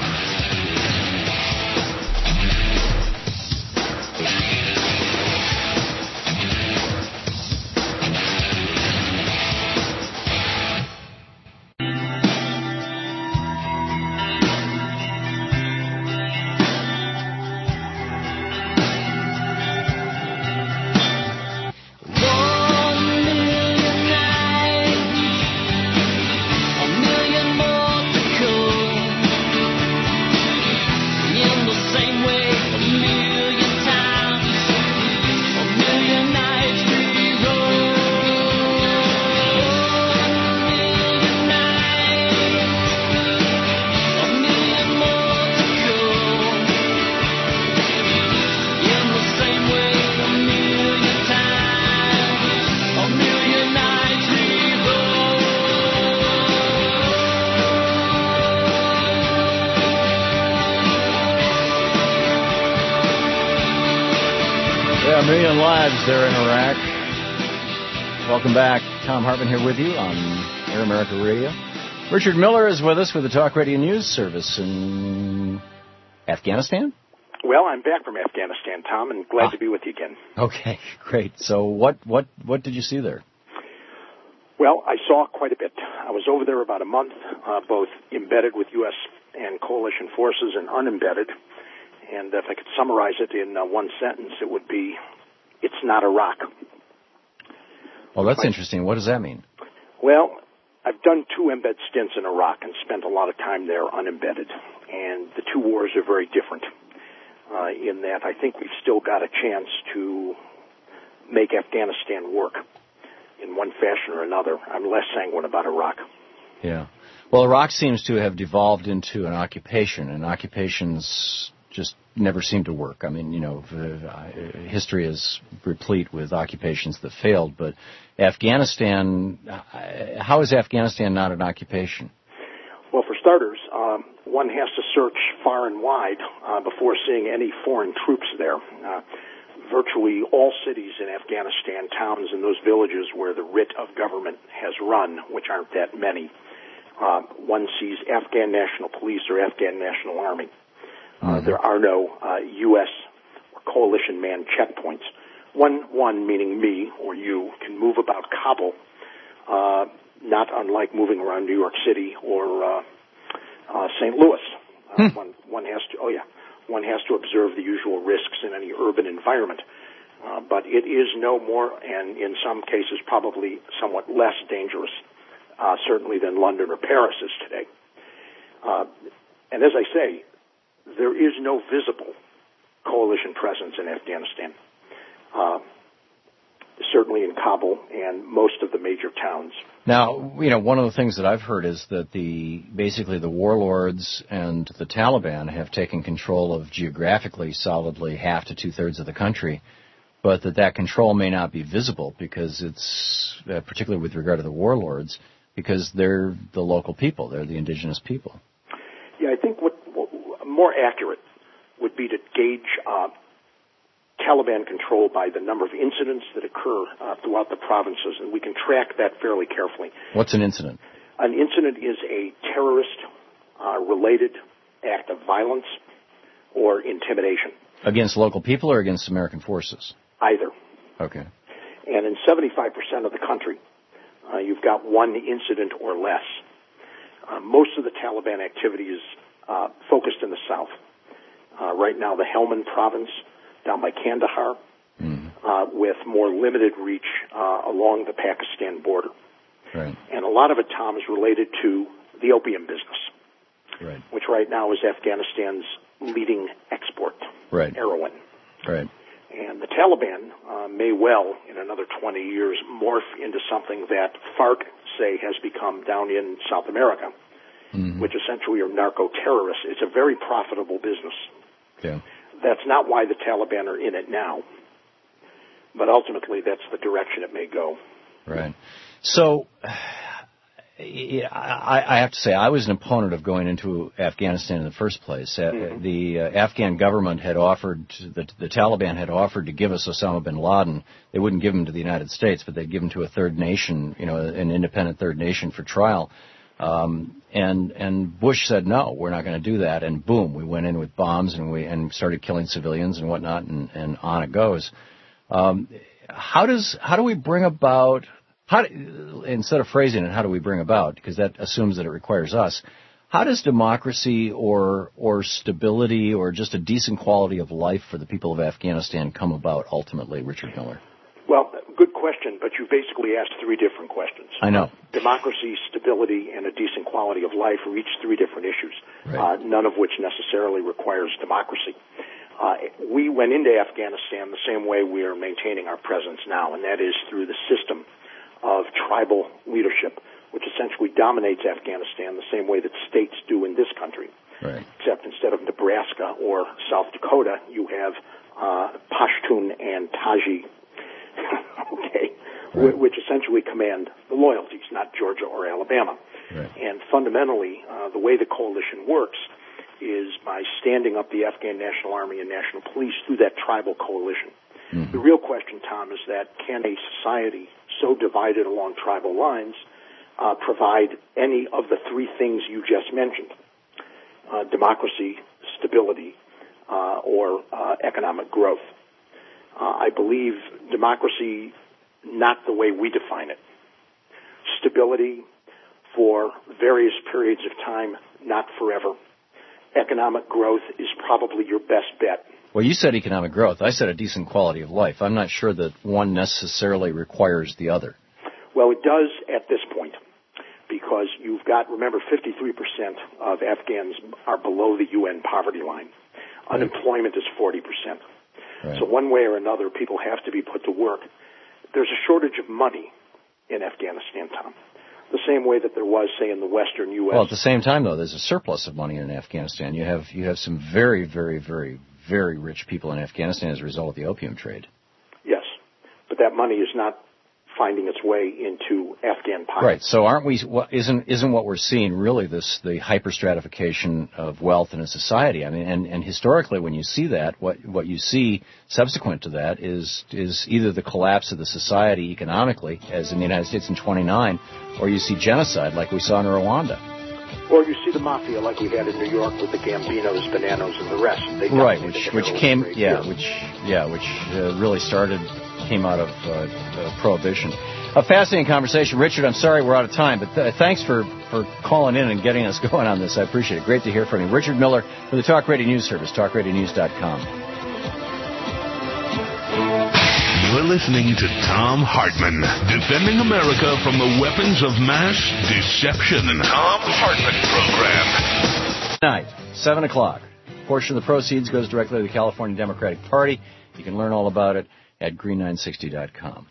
There in Iraq. Welcome back. Thom Hartmann here with you on Air America Radio. Richard Miller is with us with the Talk Radio News Service in Afghanistan. Well, I'm back from Afghanistan, Tom, and glad ah. to be with you again. Okay, great. So what, what, what did you see there? Well, I saw quite a bit. I was over there about a month, uh, both embedded with U S and coalition forces and unembedded. And if I could summarize it in uh, one sentence, it would be, it's not Iraq. Well, that's interesting. What does that mean? Well, I've done two embed stints in Iraq and spent a lot of time there unembedded. And the two wars are very different uh, in that I think we've still got a chance to make Afghanistan work in one fashion or another. I'm less sanguine about Iraq. Yeah. Well, Iraq seems to have devolved into an occupation, and occupations just never seem to work. I mean, you know, uh, history is replete with occupations that failed, but Afghanistan, uh, how is Afghanistan not an occupation? Well, for starters, um, one has to search far and wide uh, before seeing any foreign troops there. Uh, virtually all cities in Afghanistan, towns and those villages where the writ of government has run, which aren't that many, uh, one sees Afghan National Police or Afghan National Army. Uh, there are no uh, U S or coalition manned checkpoints. One, one meaning me or you, can move about Kabul, uh, not unlike moving around New York City or uh, uh, Saint Louis. Uh, hmm. One, one has to, oh yeah, one has to observe the usual risks in any urban environment. Uh, but it is no more, and in some cases probably somewhat less dangerous, uh, certainly than London or Paris is today. Uh, and as I say, there is no visible coalition presence in Afghanistan, uh, certainly in Kabul and most of the major towns. Now, you know, one of the things that I've heard is that the basically the warlords and the Taliban have taken control of geographically solidly half to two-thirds of the country, but that that control may not be visible because it's, uh, particularly with regard to the warlords, because they're the local people, they're the indigenous people. Yeah, I think what more accurate would be to gauge uh, Taliban control by the number of incidents that occur uh, throughout the provinces, and we can track that fairly carefully. What's an incident? An incident is a terrorist-related uh, act of violence or intimidation. Against local people or against American forces? Either. Okay. And in seventy-five percent of the country, uh, you've got one incident or less. Uh, most of the Taliban activity is Uh, focused in the south. Uh, right now, the Helmand province down by Kandahar, mm. uh, with more limited reach uh, along the Pakistan border. Right. And a lot of it, Tom, is related to the opium business, right. which right now is Afghanistan's leading export, right. heroin. Right. And the Taliban uh, may well, in another twenty years, morph into something that FARC say has become down in South America, mm-hmm. which essentially are narco-terrorists. It's a very profitable business. Yeah. That's not why the Taliban are in it now, but ultimately that's the direction it may go. Right. So, I, I have to say, I was an opponent of going into Afghanistan in the first place. Mm-hmm. The uh, Afghan government had offered, the, the Taliban had offered to give us Osama bin Laden. They wouldn't give him to the United States, but they'd give him to a third nation, you know, an independent third nation for trial. Um, and and Bush said, no, we're not going to do that. And boom, we went in with bombs and we and started killing civilians and whatnot, and, and on it goes. Um, how does how do we bring about how do, instead of phrasing it, how do we bring about? Because that assumes that it requires us. How does democracy or or stability or just a decent quality of life for the people of Afghanistan come about ultimately, Richard Miller? Well, good question, but you basically asked three different questions. I know. Democracy, stability, and a decent quality of life are each three different issues, right. uh, none of which necessarily requires democracy. Uh, we went into Afghanistan the same way we are maintaining our presence now, and that is through the system of tribal leadership, which essentially dominates Afghanistan the same way that states do in this country. Right. Except instead of Nebraska or South Dakota, you have uh, Pashtun and Taji, okay, right. which essentially command the loyalties, not Georgia or Alabama. Right. And fundamentally, uh, the way the coalition works is by standing up the Afghan National Army and National Police through that tribal coalition. Mm-hmm. The real question, Tom, is that can a society so divided along tribal lines uh, provide any of the three things you just mentioned, uh, democracy, stability, uh, or uh, economic growth? Uh, I believe democracy, not the way we define it. Stability for various periods of time, not forever. Economic growth is probably your best bet. Well, you said economic growth. I said a decent quality of life. I'm not sure that one necessarily requires the other. Well, it does at this point, because you've got, remember, fifty-three percent of Afghans are below the U N poverty line. Right. Unemployment is forty percent. Right. So one way or another, people have to be put to work. There's a shortage of money in Afghanistan, Tom, the same way that there was, say, in the western U S. Well, at the same time, though, there's a surplus of money in Afghanistan. You have you have some very, very, very, very rich people in Afghanistan as a result of the opium trade. Yes, but that money is not finding its way into Afghan pockets. Right. So aren't we? What, isn't isn't what we're seeing really this the hyperstratification of wealth in a society? I mean, and, and historically, when you see that, what what you see subsequent to that is is either the collapse of the society economically, as in the United States in twenty-nine, or you see genocide like we saw in Rwanda. Or you see the mafia like we had in New York with the Gambinos, Bananos, and the rest. They right, which which came, yeah, which yeah, which uh, really started. Came out of uh, uh, Prohibition. A fascinating conversation. Richard, I'm sorry we're out of time, but th- thanks for, for calling in and getting us going on this. I appreciate it. Great to hear from you. Richard Miller for the Talk Radio News Service, talk radio news dot com. You're listening to Thom Hartmann, defending America from the weapons of mass deception. The Thom Hartmann Program. Tonight, seven o'clock. A portion of the proceeds goes directly to the California Democratic Party. You can learn all about it at green nine sixty dot com.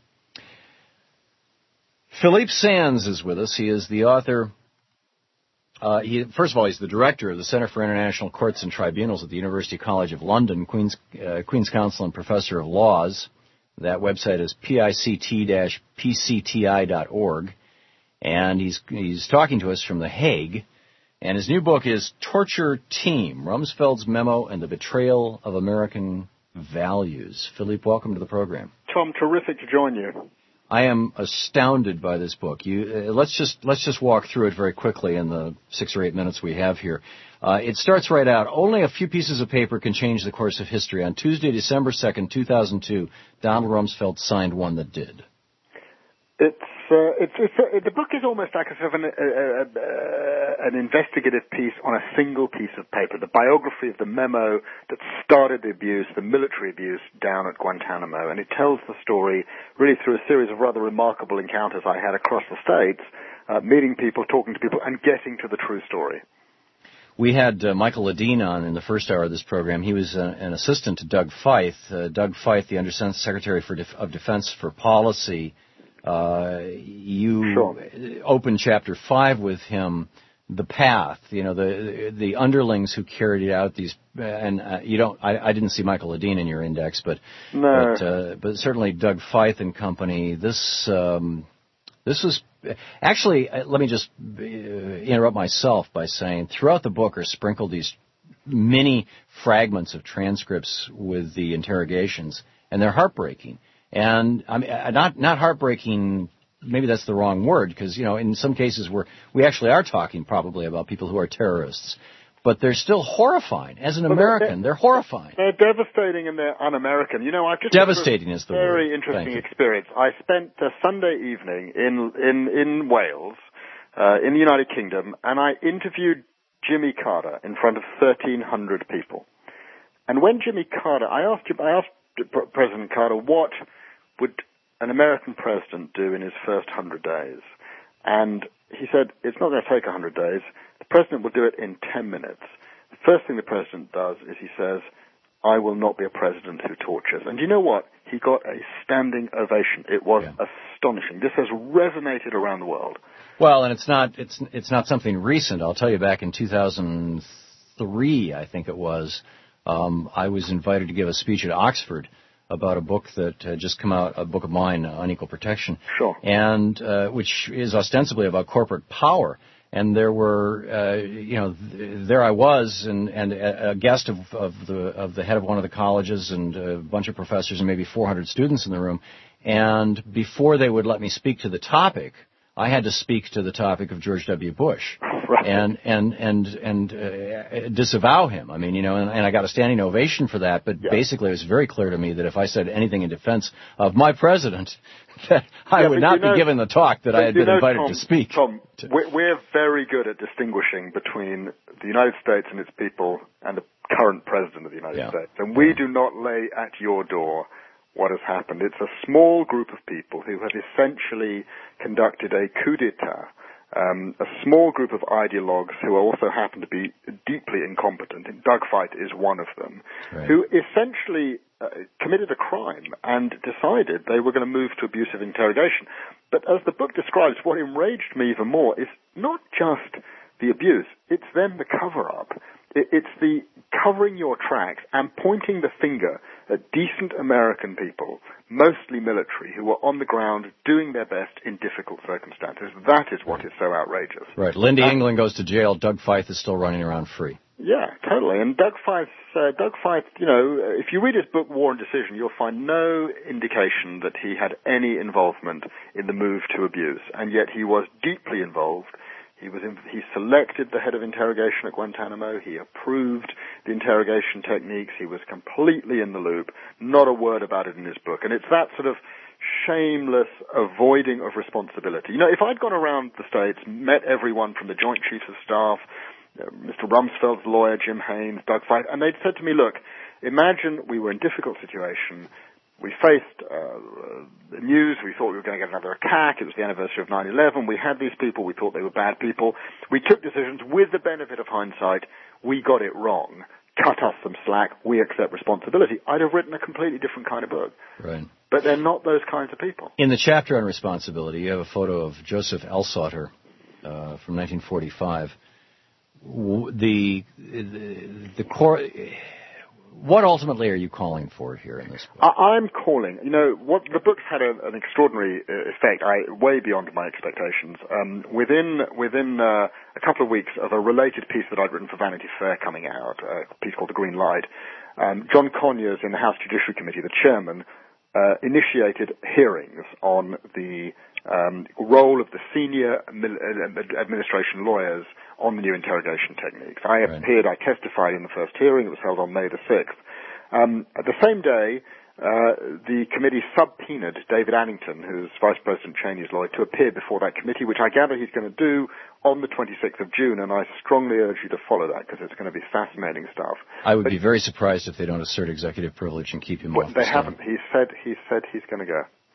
Philippe Sands is with us. He is the author. Uh, he, first of all, he's the director of the Center for International Courts and Tribunals at the University College of London, Queen's, uh, Queen's Counsel and Professor of Laws. That website is pict dash p c t i dot org. And he's, he's talking to us from The Hague. And his new book is Torture Team, Rumsfeld's Memo and the Betrayal of American Values. Philippe, welcome to the program. Tom, terrific to join you. I am astounded by this book. You uh, let's just let's just walk through it very quickly in the six or eight minutes we have here. Uh, it starts right out. Only a few pieces of paper can change the course of history. On Tuesday, December second, two thousand two, Donald Rumsfeld signed one that did. It's uh, it's, it's uh, the book is almost like a sort of an, uh, uh, an investigative piece on a single piece of paper. The biography of the memo that started the abuse, the military abuse down at Guantanamo, and it tells the story really through a series of rather remarkable encounters I had across the states, uh, meeting people, talking to people, and getting to the true story. We had uh, Michael Ledeen on in the first hour of this program. He was uh, an assistant to Doug Feith. Uh, Doug Feith, the Undersecretary for Def- of Defense for Policy. Uh, you sure. opened Chapter five with him, The Path. You know, the the underlings who carried out these, uh, and uh, you don't. I, I didn't see Michael Ledeen in your index, but no. but, uh, but certainly Doug Feith and company. This um, this was. Actually, let me just interrupt myself by saying throughout the book are sprinkled these mini fragments of transcripts with the interrogations, and they're heartbreaking. And I mean, not not heartbreaking. Maybe that's the wrong word, because you know, in some cases we're we actually are talking probably about people who are terrorists, but they're still horrifying. As an well, American, they're, they're horrifying. They're devastating and they're un-American. You know, I've just devastating is the very word. Very interesting experience. I spent a Sunday evening in in in Wales, uh, in the United Kingdom, and I interviewed Jimmy Carter in front of thirteen hundred people. And when Jimmy Carter, I asked I asked President Carter what would an American president do in his first hundred days, and he said it's not going to take a hundred days. The president will do it in ten minutes. The first thing the president does is he says, I will not be a president who tortures. And you know what? He got a standing ovation. It was yeah. astonishing. This has resonated around the world. Well, and it's not it's it's not something recent. I'll tell you, back in two thousand three, I think it was, um, I was invited to give a speech at Oxford about a book that had just come out, a book of mine, uh, Unequal Protection, sure, and uh, which is ostensibly about corporate power. And there were, uh, you know, th- there I was, and, and a, a guest of, of the of the head of one of the colleges, and a bunch of professors, and maybe four hundred students in the room. And before they would let me speak to the topic, I had to speak to the topic of George W. Bush, right. and and and and uh, disavow him. I mean, you know, and, and I got a standing ovation for that. But yeah. basically, it was very clear to me that if I said anything in defense of my president, that I yeah, would not know, be given the talk that I had been know, invited Tom, to speak. Tom, we're very good at distinguishing between the United States and its people and the current president of the United yeah. States, and we yeah. do not lay at your door what has happened. It's a small group of people who have essentially conducted a coup d'etat, um, a small group of ideologues who also happen to be deeply incompetent. Doug Feith is one of them, right. who essentially uh, committed a crime and decided they were going to move to abusive interrogation. But as the book describes, what enraged me even more is not just the abuse, it's then the cover-up. It's the covering your tracks and pointing the finger at decent American people, mostly military, who were on the ground doing their best in difficult circumstances. That is what is so outrageous. Right. Lindy and, England goes to jail. Doug Feith is still running around free. Yeah, totally. And Doug Feith, uh, Doug Feith, you know, if you read his book, War and Decision, you'll find no indication that he had any involvement in the move to abuse. And yet he was deeply involved. He was in, he selected the head of interrogation at Guantanamo. He approved the interrogation techniques. He was completely in the loop. Not a word about it in his book. And it's that sort of shameless avoiding of responsibility. You know, if I'd gone around the States, met everyone from the Joint Chiefs of Staff, uh, Mister Rumsfeld's lawyer, Jim Haynes, Doug Feith, and they'd said to me, look, imagine we were in a difficult situation. We faced uh, the news. We thought we were going to get another attack. It was the anniversary of nine eleven. We had these people. We thought they were bad people. We took decisions with the benefit of hindsight. We got it wrong. Cut us some slack. We accept responsibility. I'd have written a completely different kind of book. Right. But they're not those kinds of people. In the chapter on responsibility, you have a photo of Joseph Elsauter uh, from nineteen forty-five. The the, the core. What ultimately are you calling for here in this book? I, I'm calling, you know, what the book's had a, an extraordinary uh, effect, I, way beyond my expectations. Um, within within uh, a couple of weeks of a related piece that I'd written for Vanity Fair coming out, a piece called The Green Light, um, John Conyers in the House Judiciary Committee, the chairman, uh, initiated hearings on the um, role of the senior administration lawyers on the new interrogation techniques. I right. appeared, I testified in the first hearing. It was held on May the sixth. Um, at the same day, uh, the committee subpoenaed David Annington, who's Vice President Cheney's lawyer, to appear before that committee, which I gather he's going to do on the twenty-sixth of June, and I strongly urge you to follow that because it's going to be fascinating stuff. I would but, be very surprised if they don't assert executive privilege and keep him well, off They the haven't. He said, he said he's going to go.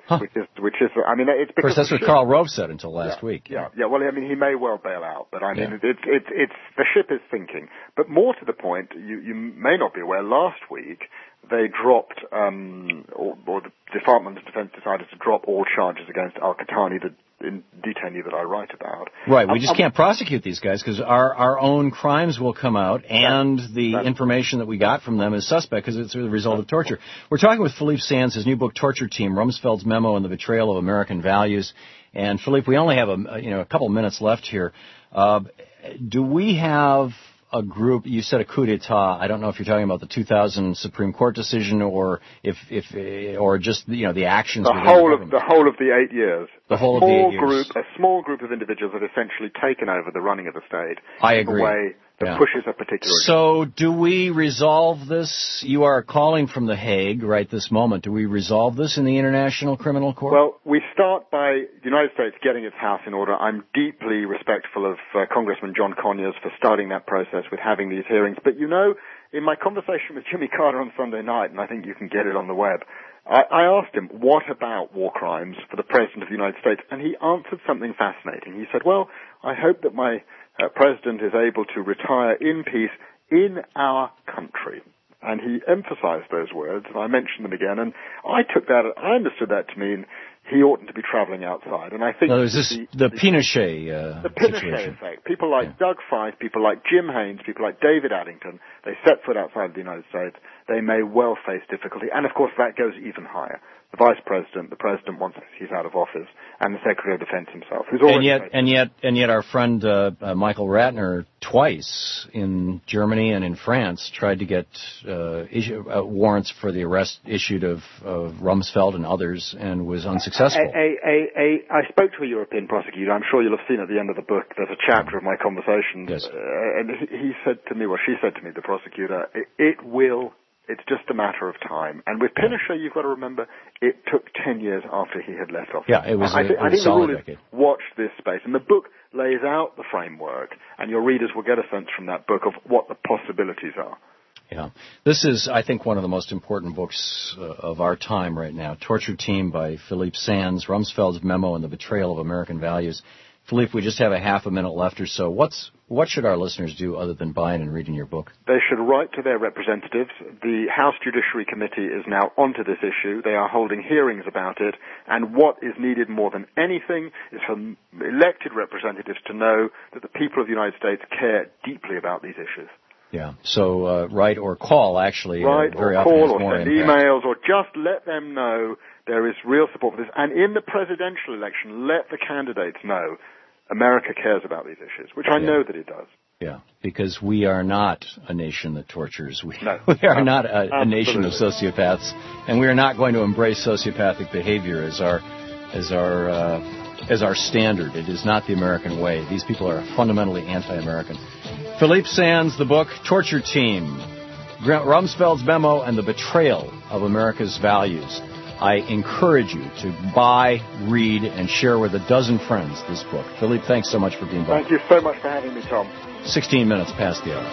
Huh. which is which is. I mean, it's Of course, because that's the what ship- Karl Rove said until last yeah, week. Yeah, yeah. Well, I mean, he may well bail out, but I mean, Yeah. it's it's it's the ship is sinking. But more to the point, you you may not be aware. Last week, they dropped, um, or, or the Department of Defense decided to drop all charges against Al-Qahtani, the in detainee that I write about. Right, we Um, just um, can't prosecute these guys because our, our own crimes will come out, and the information that we got from them is suspect because it's a result of torture. We're talking with Philippe Sands, his new book, Torture Team, Rumsfeld's Memo and the Betrayal of American Values. And Philippe, we only have a, you know, a couple minutes left here. Uh, do we have a group, you said a coup d'etat. I don't know if you're talking about the two thousand Supreme Court decision or if, if, or just, you know, the actions the within whole the of the whole of the eight years. The whole a of the small eight group, years. a small group of individuals have essentially taken over the running of the state. I in agree. a way that Yeah. pushes a particular. So do we resolve this? You are calling from The Hague right this moment. Do we resolve this in the International Criminal Court? Well, we start by the United States getting its house in order. I'm deeply respectful of uh, Congressman John Conyers for starting that process with having these hearings. But you know, in my conversation with Jimmy Carter on Sunday night, and I think you can get it on the web, I, I asked him, what about war crimes for the President of the United States? And he answered something fascinating. He said, well, I hope that my uh, President is able to retire in peace in our country. And he emphasized those words, and I mentioned them again, and I took that, I understood that to mean he oughtn't to be traveling outside. And I think no, is this the, the Pinochet uh, the Pinochet situation? effect. People like Doug Feith, people like Jim Haynes, people like David Addington, they set foot outside of the United States, they may well face difficulty. And of course that goes even higher. The Vice President, the President once he's out of office, and the Secretary of Defense himself, who's already And yet, faced- and yet, and yet, our friend uh, uh, Michael Ratner twice in Germany and in France tried to get uh, issue, uh, warrants for the arrest issued of, of Rumsfeld and others, and was unsuccessful. A, a, a, a, I spoke to a European prosecutor. I'm sure you'll have seen at the end of the book, there's a chapter of my conversations. Yes. Uh, and he, he said to me, well, she said to me, the prosecutor, it, it will, it's just a matter of time. And with Pinochet, you've got to remember, it took ten years after he had left office. Yeah, it was a- I, thi- it I was think a solid the rule decade. is watch this space. And the book lays out the framework, and your readers will get a sense from that book of what the possibilities are. Yeah. This is, I think, one of the most important books uh, of our time right now. Torture Team by Philippe Sands, Rumsfeld's Memo and the Betrayal of American Values. Philippe, we just have a half a minute left or so. What's What should our listeners do other than buying and reading your book? They should write to their representatives. The House Judiciary Committee is now onto this issue. They are holding hearings about it. And what is needed more than anything is for elected representatives to know that the people of the United States care deeply about these issues. Yeah. So uh, write or call, actually. Write uh, very or often call has or more send impact. emails or just let them know there is real support for this. And in the presidential election, let the candidates know America cares about these issues, which I Yeah. know that it does. Yeah, because we are not a nation that tortures. We, No. we are not a, a nation of Absolutely. sociopaths, and we are not going to embrace sociopathic behavior as our as our uh, as our standard. It is not the American way. These people are fundamentally anti-American. Philippe Sands, the book Torture Team, Rumsfeld's Memo and the Betrayal of America's Values. I encourage you to buy, read, and share with a dozen friends this book. Philippe, thanks so much for being back. Thank you so much for having me, Tom. sixteen minutes past the hour.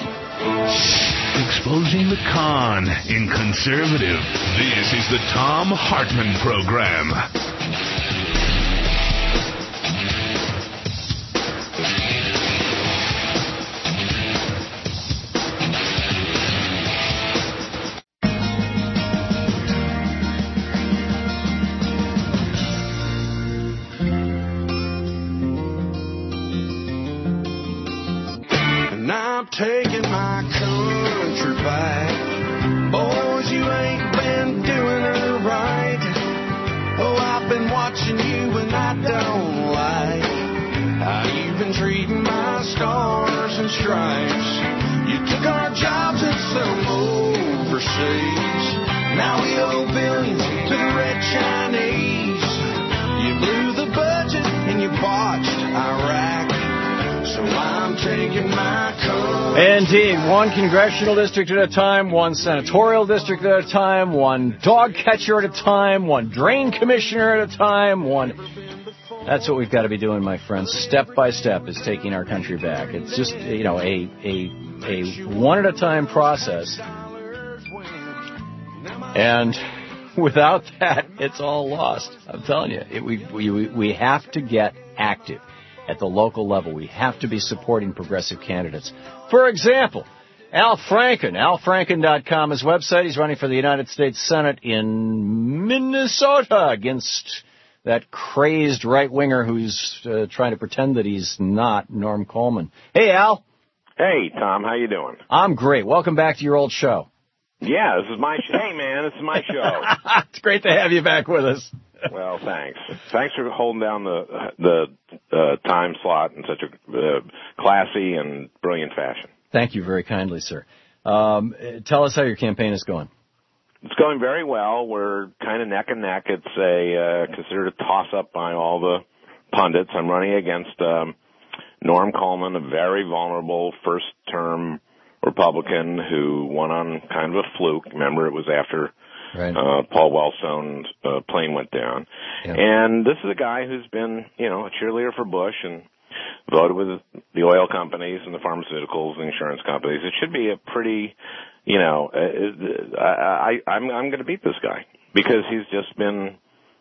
Exposing the con in conservative. This is the Tom Hartman Program. And I'm taking my country back. Boys, you ain't been doing it right. Oh, I've been watching you and I don't like how you've been treating my stars and stripes. You took our jobs and sent them overseas. Now we owe billions to the red Chinese. You blew the budget and you botched Iraq. So I'm taking my country. Indeed, one congressional district at a time, one senatorial district at a time, one dog catcher at a time, one drain commissioner at a time, one... That's what we've got to be doing, my friends. Step by step is taking our country back. It's just, you know, a a a one-at-a-time process. And without that, it's all lost. I'm telling you, it, we, we, we have to get active at the local level. We have to be supporting progressive candidates. For example, Al Franken, al franken dot com, his website. He's running for the United States Senate in Minnesota against that crazed right-winger who's uh, trying to pretend that he's not, Norm Coleman. Hey, Al. Hey, Tom. How you doing? I'm great. Welcome back to your old show. Yeah, this is my show. Hey, man, this is my show. It's great to have you back with us. Well, thanks. Thanks for holding down the the uh, time slot in such a uh, classy and brilliant fashion. Thank you very kindly, sir. Um, tell us how your campaign is going. It's going very well. We're kind of neck and neck. It's a uh, considered a toss-up by all the pundits. I'm running against um, Norm Coleman, a very vulnerable first-term Republican who won on kind of a fluke. Remember, it was after right. uh, Paul Wellstone's uh, plane went down. Yeah. And this is a guy who's been, you know, a cheerleader for Bush and voted with the oil companies and the pharmaceuticals and the insurance companies. It should be a pretty, you know, uh, I, I, I'm, I'm going to beat this guy because he's just been,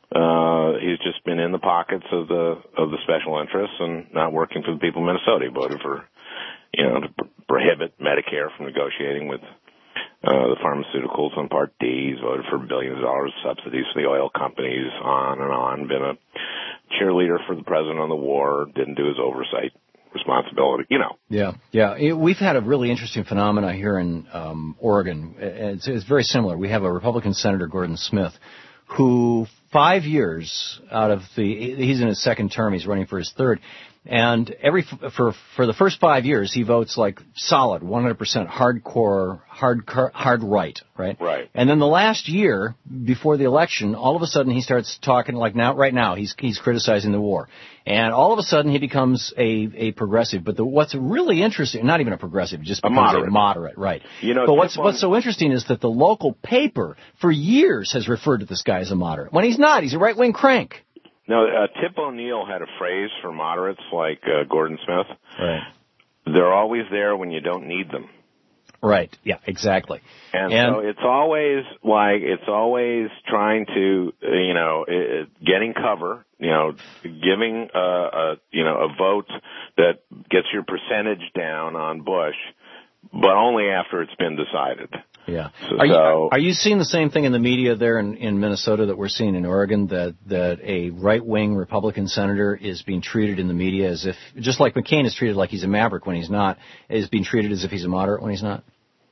uh, he's just been in the pockets of the, of the special interests and not working for the people of Minnesota. He voted for, you know, to pr- prohibit Medicare from negotiating with uh, the pharmaceuticals on Part D. He's voted for billions of dollars of subsidies for the oil companies, on and on. Been a cheerleader for the president on the war. Didn't do his oversight responsibility, you know. Yeah, yeah. It, we've had a really interesting phenomena here in um, Oregon. It's, it's very similar. We have a Republican Senator, Gordon Smith, who five years out of the, he's in his second term, he's running for his third, and every for for the first five years he votes like solid one hundred percent hardcore hard hard right right right and then the last year before the election all of a sudden he starts talking like now right now he's he's criticizing the war, and all of a sudden he becomes a a progressive. But the, what's really interesting, not even a progressive, just becomes a moderate, a moderate right you know but what's on, what's so interesting is that the local paper for years has referred to this guy as a moderate when he's not. He's a right wing crank. No, uh, Tip O'Neill had a phrase for moderates like uh, Gordon Smith. Right. They're always there when you don't need them. Right. Yeah, exactly. And, and so it's always like, it's always trying to, uh, you know, uh, getting cover, you know, giving, uh, a, you know, a vote that gets your percentage down on Bush, but only after it's been decided. Yeah. So, are, you, so, are you seeing the same thing in the media there in, in Minnesota that we're seeing in Oregon, that, that a right-wing Republican senator is being treated in the media as if, just like McCain is treated like he's a maverick when he's not, is being treated as if he's a moderate when he's not?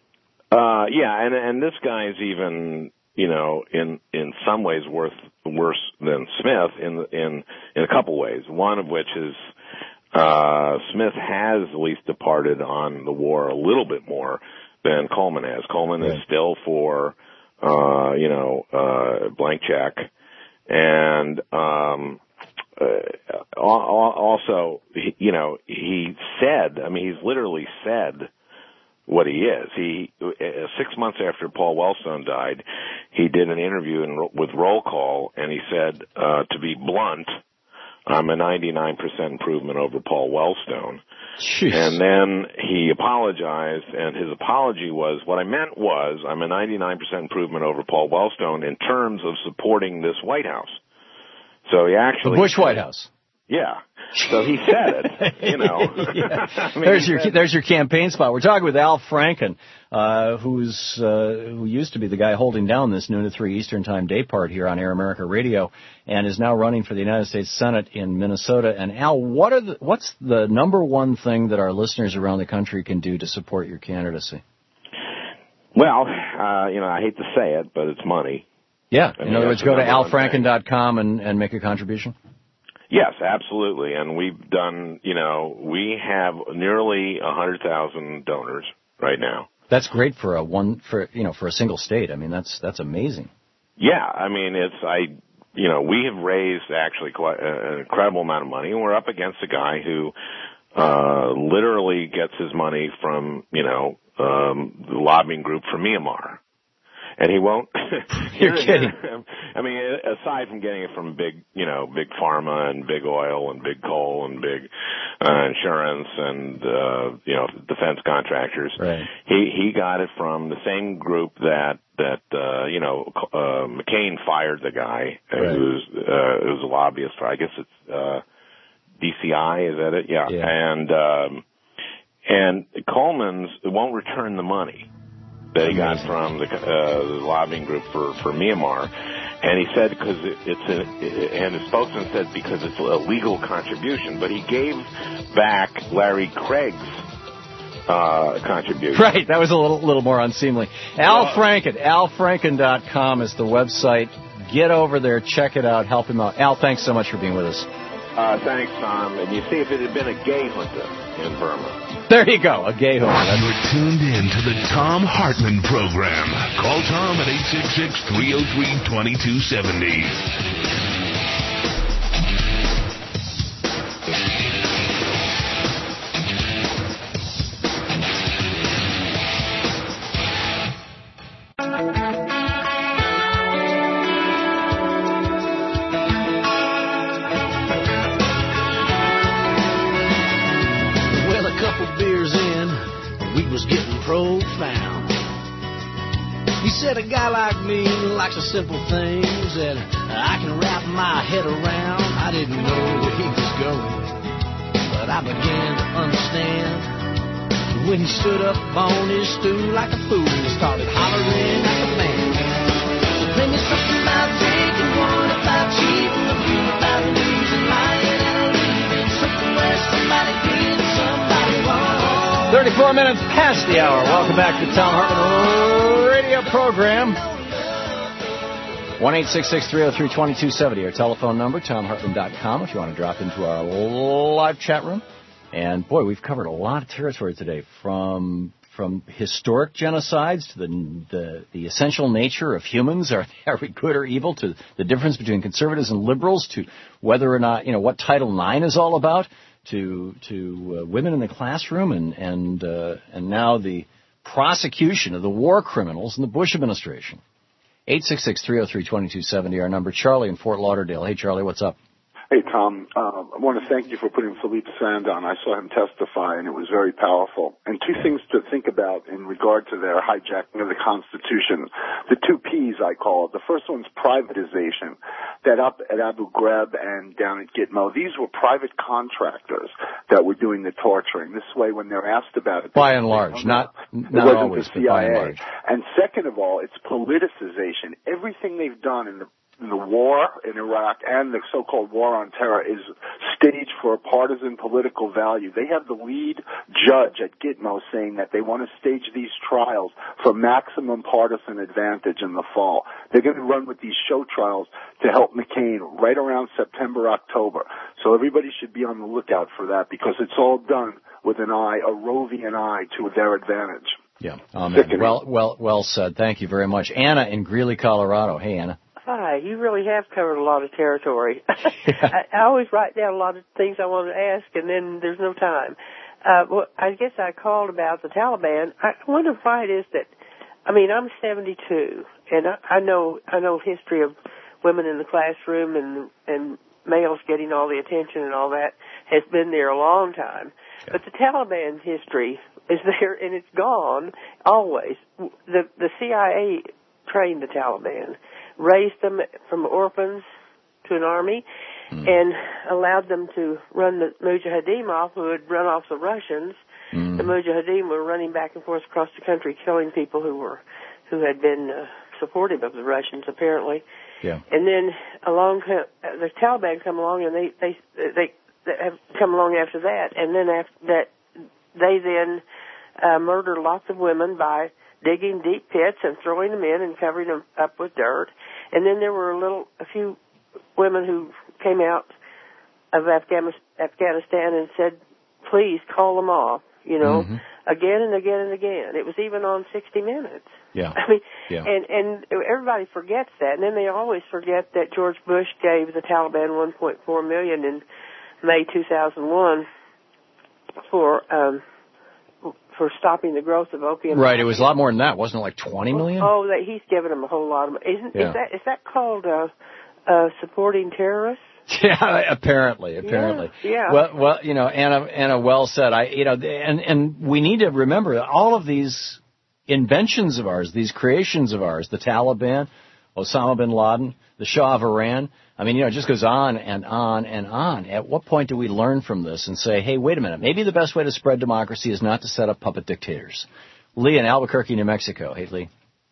Uh, yeah, and, and this guy's even, you know, in, in some ways worth, worse than Smith in, in, in a couple ways. One of which is, uh, Smith has at least departed on the war a little bit more than Coleman has. Coleman right. is still for, uh, you know, uh, blank check. And, um, uh, also, you know, he said, I mean, he's literally said what he is. He, uh, six months after Paul Wellstone died, he did an interview in, with Roll Call, and he said, uh, to be blunt, I'm a ninety-nine percent improvement over Paul Wellstone. Jeez. And then he apologized, and his apology was, what I meant was, I'm a ninety-nine percent improvement over Paul Wellstone in terms of supporting this White House. So he actually... The Bush White House. Yeah. So he said it, you know. yeah. I mean, there's your said, there's your campaign spot. We're talking with Al Franken, uh, who's uh, who used to be the guy holding down this noon to three Eastern Time day part here on Air America Radio, and is now running for the United States Senate in Minnesota. And Al, what are the, what's the number one thing that our listeners around the country can do to support your candidacy? Well, uh, you know, I hate to say it, but it's money. Yeah. I In mean, other words, go to al franken dot com and, and make a contribution. Yes, absolutely. And we've done, you know, we have nearly one hundred thousand donors right now. That's great for a one, for, you know, for a single state. I mean, that's, that's amazing. Yeah. I mean, it's, I, you know, we have raised actually quite an incredible amount of money, and we're up against a guy who, uh, literally gets his money from, you know, um, the lobbying group for Myanmar. And he won't. You're kidding. I mean, aside from getting it from big, you know, big pharma and big oil and big coal and big uh, insurance and uh, you know defense contractors. Right. He he got it from the same group that that uh, you know uh, McCain fired the guy Right. who's uh, who's a lobbyist for. I guess it's uh, D C I. Is that it? Yeah. Yeah. And um, and Coleman's won't return the money that he got from the, uh, the lobbying group for, for Myanmar. And he said because it, it's a, and his spokesman said because it's a legal contribution, but he gave back Larry Craig's uh, contribution. Right, that was a little little more unseemly. Al Franken, al franken dot com is the website. Get over there, check it out, help him out. Al, thanks so much for being with us. Uh, thanks, Tom. And you see, if it had been a gay hunter in Burma. There you go, a gay home. You're tuned in to the Tom Hartman program. Call Tom at eight six six, three oh three, two two seven oh. Profound. He said a guy like me likes the simple things that I can wrap my head around. I didn't know where he was going, but I began to understand when he stood up on his stool like a fool and started hollering like a man. So play me something about taking one, about cheating, a few about losing, lying and leaving, something where somebody did somebody wrong. thirty-four minutes past the hour. Welcome back to the Tom Hartman radio program. one eight six six, three oh three, two two seven oh. Our telephone number, tom hartman dot com, if you want to drop into our live chat room. And, boy, we've covered a lot of territory today, from from historic genocides to the the, the essential nature of humans. Are, are we good or evil? To the difference between conservatives and liberals, to whether or not, you know, what Title nine is all about, to to uh, women in the classroom, and and uh, and now the prosecution of the war criminals in the Bush administration. eight six six, three oh three, two two seven oh, our number. Charlie in Fort Lauderdale. Hey, Charlie, what's up? Hey, Tom. Uh, I want to thank you for putting Philippe Sand on. I saw him testify, and it was very powerful. And two things to think about in regard to their hijacking of the Constitution. The two P's, I call it. The first one's privatization. That up at Abu Ghraib and down at Gitmo, these were private contractors that were doing the torturing. This way, when they're asked about it... By and large, not, not always, but by and large. And second of all, it's politicization. Everything they've done in the the war in Iraq and the so-called war on terror is staged for a partisan political value. They have the lead judge at Gitmo saying that they want to stage these trials for maximum partisan advantage in the fall. They're going to run with these show trials to help McCain right around September, October. So everybody should be on the lookout for that, because it's all done with an eye, a Rovian eye, to their advantage. Yeah. Amen. Well, well, well said. Thank you very much. Anna in Greeley, Colorado. Hey, Anna. Hi, you really have covered a lot of territory. I, I always write down a lot of things I want to ask, and then there's no time. Uh, well, I guess I called about the Taliban. I wonder why it is that, I mean, I'm seventy-two, and I, I know I know history of women in the classroom and and males getting all the attention and all that has been there a long time. Yeah. But the Taliban history is there, and it's gone always. The the C I A trained the Taliban, raised them from orphans to an army, mm. and allowed them to run the Mujahideen off, who had run off the Russians. Mm. The Mujahideen were running back and forth across the country, killing people who were who had been uh, supportive of the Russians, apparently. Yeah. And then along uh, the Taliban come along, and they they they, they have come along after that, and then after that, they then uh, murder lots of women by digging deep pits and throwing them in and covering them up with dirt. And then there were a little, a few women who came out of Afghanistan and said, please call them off, you know, mm-hmm. again and again and again. It was even on sixty minutes. Yeah. I mean, yeah. and, and everybody forgets that. And then they always forget that George Bush gave the Taliban one point four million dollars in May two thousand one for, um, for stopping the growth of opium. Right, it was a lot more than that. Wasn't it like twenty million? Oh, that he's given them a whole lot of money. Isn't, yeah. is that, is that called, uh, uh, supporting terrorists? Yeah, apparently, apparently. Yeah. yeah. Well, well, you know, Anna, Anna well said. I, you know, and and we need to remember that all of these inventions of ours, these creations of ours, the Taliban, Osama bin Laden, the Shah of Iran. I mean, you know, it just goes on and on and on. At what point do we learn from this and say, hey, wait a minute, maybe the best way to spread democracy is not to set up puppet dictators? Lee in Albuquerque, New Mexico. Hey, Lee.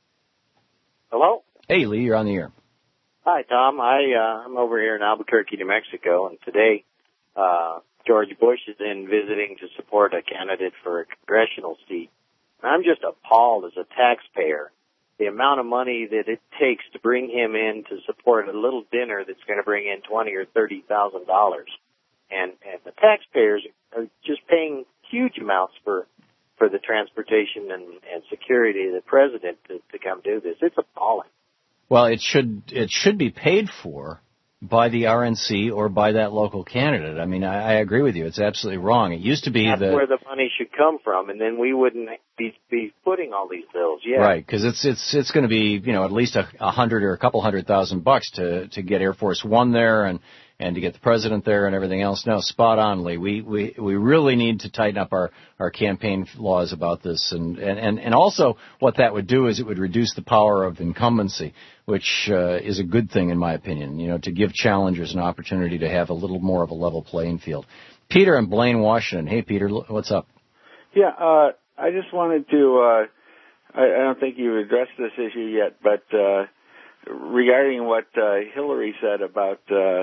Hello? Hey, Lee, you're on the air. Hi, Tom. I, uh, I'm over here in Albuquerque, New Mexico, and today uh, George Bush is in visiting to support a candidate for a congressional seat. And I'm just appalled as a taxpayer, the amount of money that it takes to bring him in to support a little dinner that's going to bring in twenty or thirty thousand dollars, and and the taxpayers are just paying huge amounts for for the transportation and, and security of the president to, to come do this. It's appalling. Well, it should it should be paid for by the R N C or by that local candidate. I mean, I, I agree with you. It's absolutely wrong. It used to be That's the where the money should come from, and then we wouldn't be be footing all these bills. Yeah, right, because it's it's it's going to be, you know, at least a, a hundred or a couple hundred thousand bucks to to get Air Force One there and and to get the president there and everything else. No, spot on, Lee. We we we really need to tighten up our our campaign laws about this, and and and, and also what that would do is it would reduce the power of incumbency, which uh, is a good thing in my opinion, you know, to give challengers an opportunity to have a little more of a level playing field. Peter in Blaine, Washington. Hey, Peter, what's up? Yeah, uh, I just wanted to, uh, I, I don't think you addressed this issue yet, but uh, regarding what uh, Hillary said about, uh,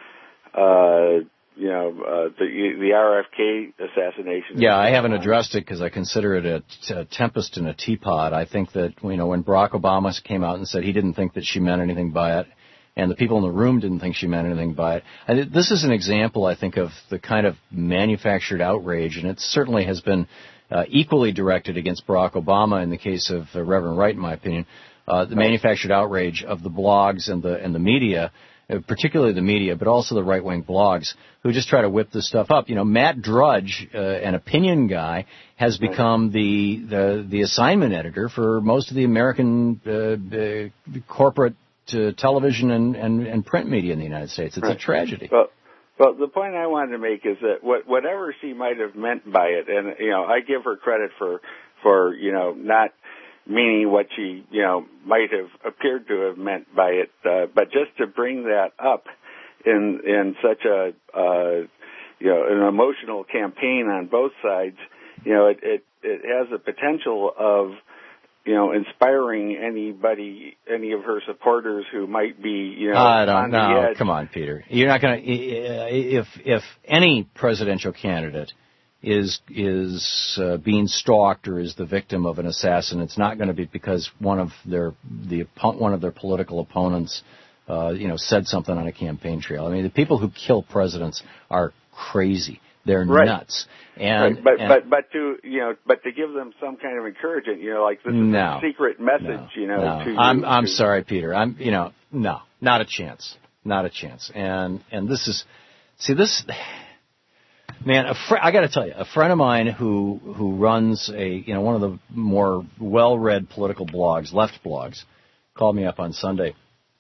uh, you know, uh, the, the R F K assassination. Yeah, I haven't addressed it because I consider it a, a tempest in a teapot. I think that, you know, when Barack Obama came out and said he didn't think that she meant anything by it, and the people in the room didn't think she meant anything by it. And this is an example, I think, of the kind of manufactured outrage, and it certainly has been uh, equally directed against Barack Obama in the case of uh, Reverend Wright, in my opinion, uh, the manufactured outrage of the blogs and the and the media, uh, particularly the media, but also the right-wing blogs, who just try to whip this stuff up. You know, Matt Drudge, uh, an opinion guy, has become the, the, the assignment editor for most of the American uh, uh, corporate to television and, and, and print media in the United States. It's right. a tragedy. Well, well, the point I wanted to make is that what, whatever she might have meant by it, and, you know, I give her credit for, for, you know, not meaning what she, you know, might have appeared to have meant by it, uh, but just to bring that up in, in such a, uh, you know, an emotional campaign on both sides, you know, it, it, it has the potential of, you know, inspiring anybody, any of her supporters who might be, you know, I don't on know. the edge. Come on, Peter. You're not going to. If if any presidential candidate is is uh, being stalked or is the victim of an assassin, it's not going to be because one of their the one of their political opponents, uh, you know, said something on a campaign trail. I mean, the people who kill presidents are crazy. They're right. nuts. And, right. but and, but but to you know, but to give them some kind of encouragement, you know, like this is no, a secret message, no, you know. No. To I'm you, I'm to, sorry, Peter. I'm you know no, not a chance, not a chance. And and this is, see this, man. A fr- I got to tell you, a friend of mine who who runs a you know one of the more well-read political blogs, left blogs, called me up on Sunday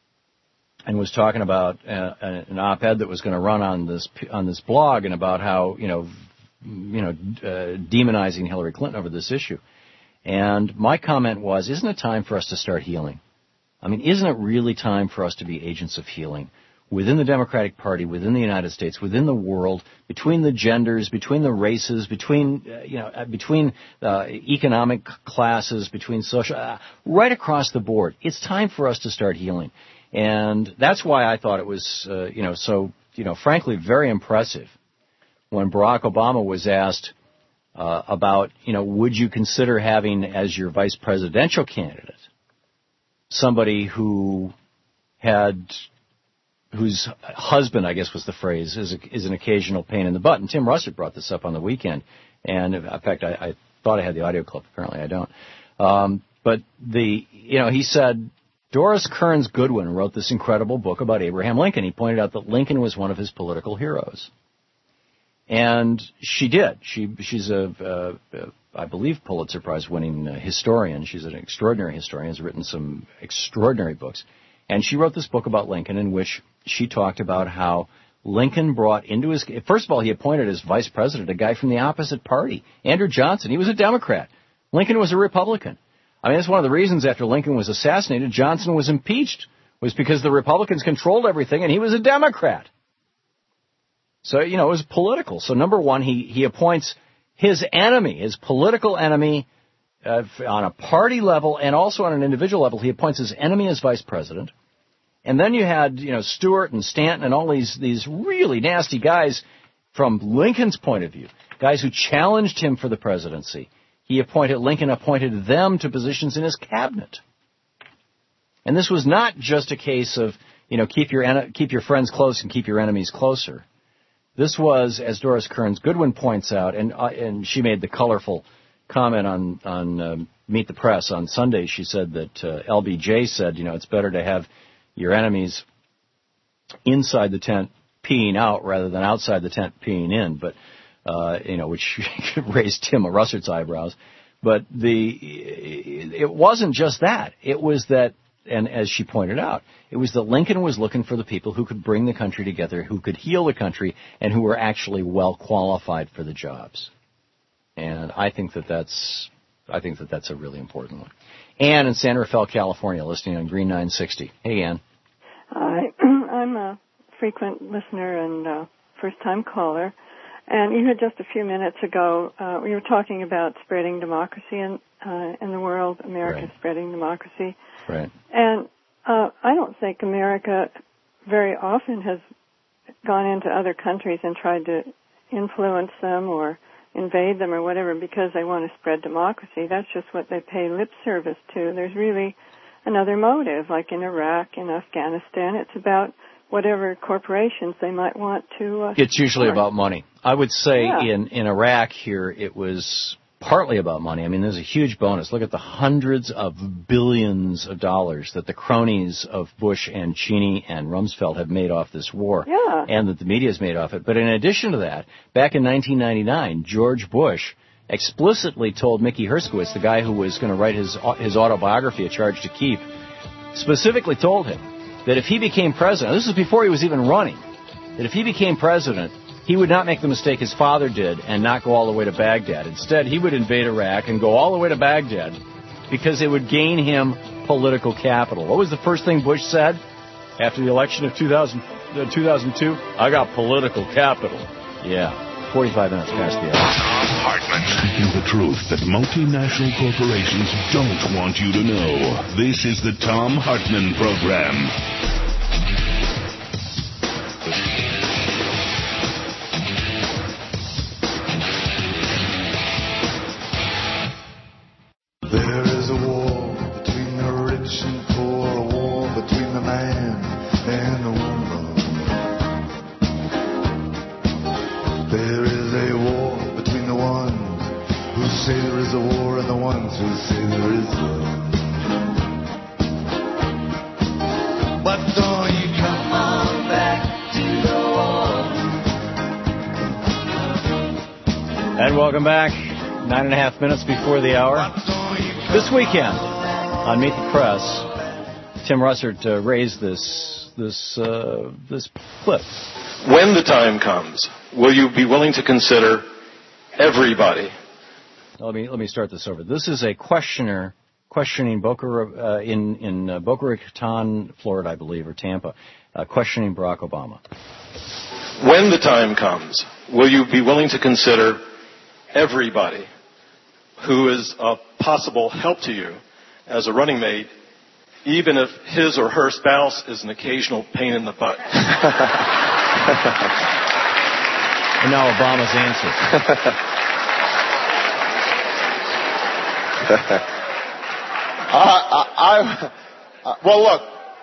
and was talking about uh, an op-ed that was going to run on this on this blog and about how you know you know uh, demonizing Hillary Clinton over this issue. And my comment was, isn't it time for us to start healing? I mean, isn't it really time for us to be agents of healing within the Democratic Party, within the United States, within the world, between the genders, between the races, between uh, you know uh, between uh, economic classes, between social, uh, right across the board? It's time for us to start healing. And that's why I thought it was, uh, you know, so, you know, frankly, very impressive when Barack Obama was asked uh, about, you know, would you consider having as your vice presidential candidate somebody who had, whose husband, I guess was the phrase, is, a, is an occasional pain in the butt. And Tim Russert brought this up on the weekend. And, in fact, I, I thought I had the audio clip. Apparently I don't. Um, but the, you know, he said, Doris Kearns Goodwin wrote this incredible book about Abraham Lincoln. He pointed out that Lincoln was one of his political heroes. And she did. She She's a, a, a I believe, Pulitzer Prize-winning uh, historian. She's an extraordinary historian, has written some extraordinary books. And she wrote this book about Lincoln in which she talked about how Lincoln brought into his, first of all, he appointed as vice president a guy from the opposite party, Andrew Johnson. He was a Democrat. Lincoln was a Republican. I mean, that's one of the reasons after Lincoln was assassinated, Johnson was impeached, was because the Republicans controlled everything and he was a Democrat. So, you know, it was political. So, number one, he, he appoints his enemy, his political enemy, uh, on a party level and also on an individual level. He appoints his enemy as vice president. And then you had, you know, Stewart and Stanton and all these, these really nasty guys from Lincoln's point of view, guys who challenged him for the presidency. He appointed, Lincoln appointed them to positions in his cabinet. And this was not just a case of, you know, keep your, keep your friends close and keep your enemies closer. This was, as Doris Kearns Goodwin points out, and uh, and she made the colorful comment on on uh, Meet the Press on Sunday. She said that uh, L B J said, you know, it's better to have your enemies inside the tent peeing out rather than outside the tent peeing in. But uh, you know, which raised Tim Russert's eyebrows. But the it wasn't just that. It was that. And as she pointed out, it was that Lincoln was looking for the people who could bring the country together, who could heal the country, and who were actually well qualified for the jobs. And I think that that's, I think that that's a really important one. Ann in San Rafael, California, listening on Green nine sixty. Hey, Ann. Hi, I'm a frequent listener and uh, first-time caller. And you had just a few minutes ago, uh, we were talking about spreading democracy in, uh, in the world, America right. spreading democracy. Right. And uh, I don't think America very often has gone into other countries and tried to influence them or invade them or whatever because they want to spread democracy. That's just what they pay lip service to. There's really another motive, like in Iraq, in Afghanistan. It's about whatever corporations they might want to uh, It's usually support. about money. I would say yeah. in, in Iraq here it was partly about money. I mean, there's a huge bonus. Look at the hundreds of billions of dollars that the cronies of Bush and Cheney and Rumsfeld have made off this war. Yeah. And that the media has made off it. But in addition to that, back in nineteen ninety-nine, George Bush explicitly told Mickey Herskowitz, the guy who was going to write his his autobiography, A Charge to Keep, specifically told him that if he became president, this was before he was even running, that if he became president, he would not make the mistake his father did and not go all the way to Baghdad. Instead, he would invade Iraq and go all the way to Baghdad because it would gain him political capital. What was the first thing Bush said after the election of two thousand, uh, two thousand two? I got political capital. Yeah, forty-five minutes past the hour. Thom Hartmann. Speaking the truth that multinational corporations don't want you to know. This is the Thom Hartmann Program. There is a war between the rich and poor, a war between the man and the woman. There is a war between the ones who say there is a war and the ones who say there isn't. But don't you come on back to the war. And welcome back. Nine and a half minutes before the hour. This weekend on Meet the Press, Tim Russert uh, raised this this uh, this clip. When the time comes, will you be willing to consider everybody? Let me let me start this over. This is a questioner questioning Boca uh, in in uh, Boca Raton, Florida, I believe, or Tampa, uh, questioning Barack Obama. When the time comes, will you be willing to consider everybody who is a possible help to you as a running mate, even if his or her spouse is an occasional pain in the butt? And now Obama's answer. I, I, I, well, look.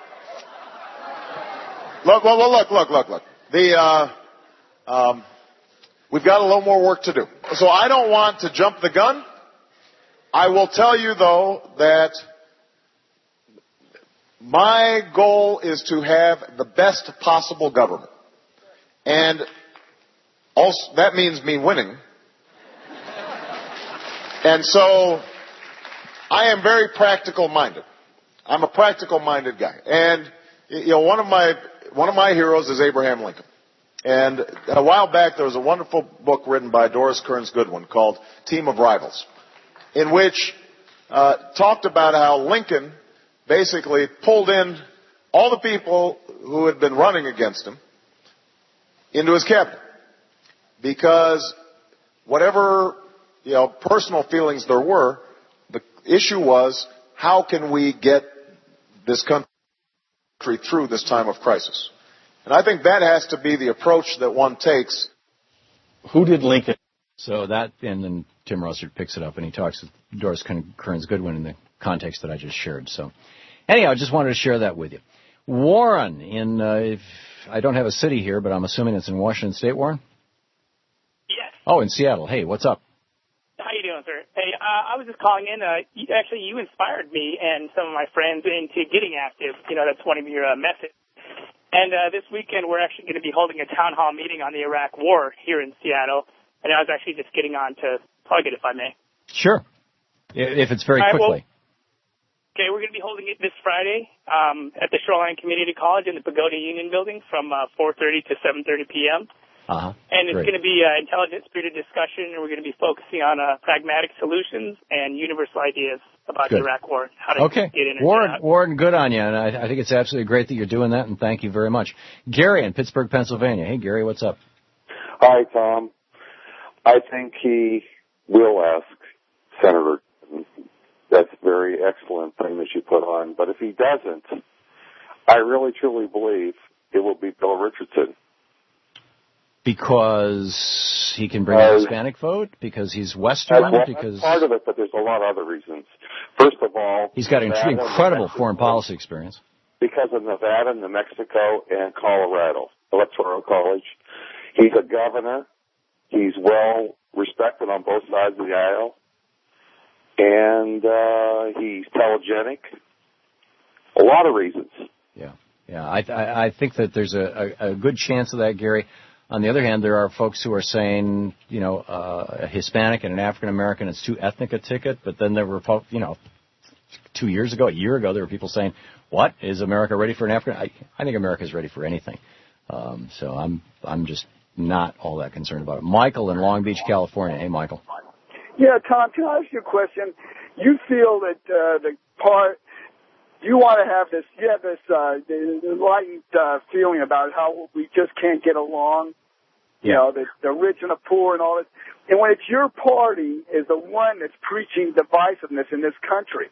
Look, well, well, look, look, look, look. The, uh, um, we've got a little more work to do. So I don't want to jump the gun. I will tell you, though, that my goal is to have the best possible government. And also, that means me winning. And so I am very practical minded. I'm a practical minded guy. And, you know, one of my one of my heroes is Abraham Lincoln. And a while back, there was a wonderful book written by Doris Kearns Goodwin called Team of Rivals, in which uh, talked about how Lincoln basically pulled in all the people who had been running against him into his cabinet. Because whatever, you know, personal feelings there were, the issue was, how can we get this country through this time of crisis? And I think that has to be the approach that one takes. Who did Lincoln? So that, and then Tim Russert picks it up, and he talks with Doris Kearns Goodwin in the context that I just shared. So anyhow, I just wanted to share that with you. Warren, in uh, if I don't have a city here, but I'm assuming it's in Washington State, Warren? Yes. Oh, in Seattle. Hey, what's up? How you doing, sir? Hey, uh, I was just calling in. Uh, you, actually, you inspired me and some of my friends into getting active. You know, that's one of your uh, methods. And uh, this weekend, we're actually going to be holding a town hall meeting on the Iraq War here in Seattle. And I was actually just getting on to plug it, if I may. Sure, if it's very All right, quickly. Well, okay, we're going to be holding it this Friday um, at the Shoreline Community College in the Pagoda Union Building from uh, four thirty to seven thirty p.m. Uh-huh. And it's Great. going to be uh, intelligent, spirited discussion, and we're going to be focusing on uh, pragmatic solutions and universal ideas about Good. the Iraq War, how to Okay, get in or Warren, get out. Warren, good on you, and I, I think it's absolutely great that you're doing that, and thank you very much. Gary in Pittsburgh, Pennsylvania. Hey, Gary, what's up? Hi, Tom. I think he will ask Senator. That's a very excellent thing that you put on. But if he doesn't, I really truly believe it will be Bill Richardson. Because he can bring a Hispanic vote? Because he's Western? That's, one, because that's part of it, but there's a lot of other reasons. First of all, he's got an Nevada, incredible Mexico, foreign policy experience. Because of Nevada, New Mexico, and Colorado Electoral College. He's a governor. He's well respected on both sides of the aisle. And uh, he's telegenic. A lot of reasons. Yeah, yeah. I, I, I think that there's a, a, a good chance of that, Gary. On the other hand, there are folks who are saying, you know, uh, a Hispanic and an African American, it's too ethnic a ticket. But then there were, you know, two years ago, a year ago, there were people saying, "What is America ready for an African?" I, I think America is ready for anything. Um, so I'm, I'm just not all that concerned about it. Michael in Long Beach, California. Hey, Michael. Yeah, Tom, can I ask you a question? You feel that uh, the part, you want to have this, you have this uh, enlightened uh, feeling about how we just can't get along, you know, the, the rich and the poor and all this. And when it's your party is the one that's preaching divisiveness in this country.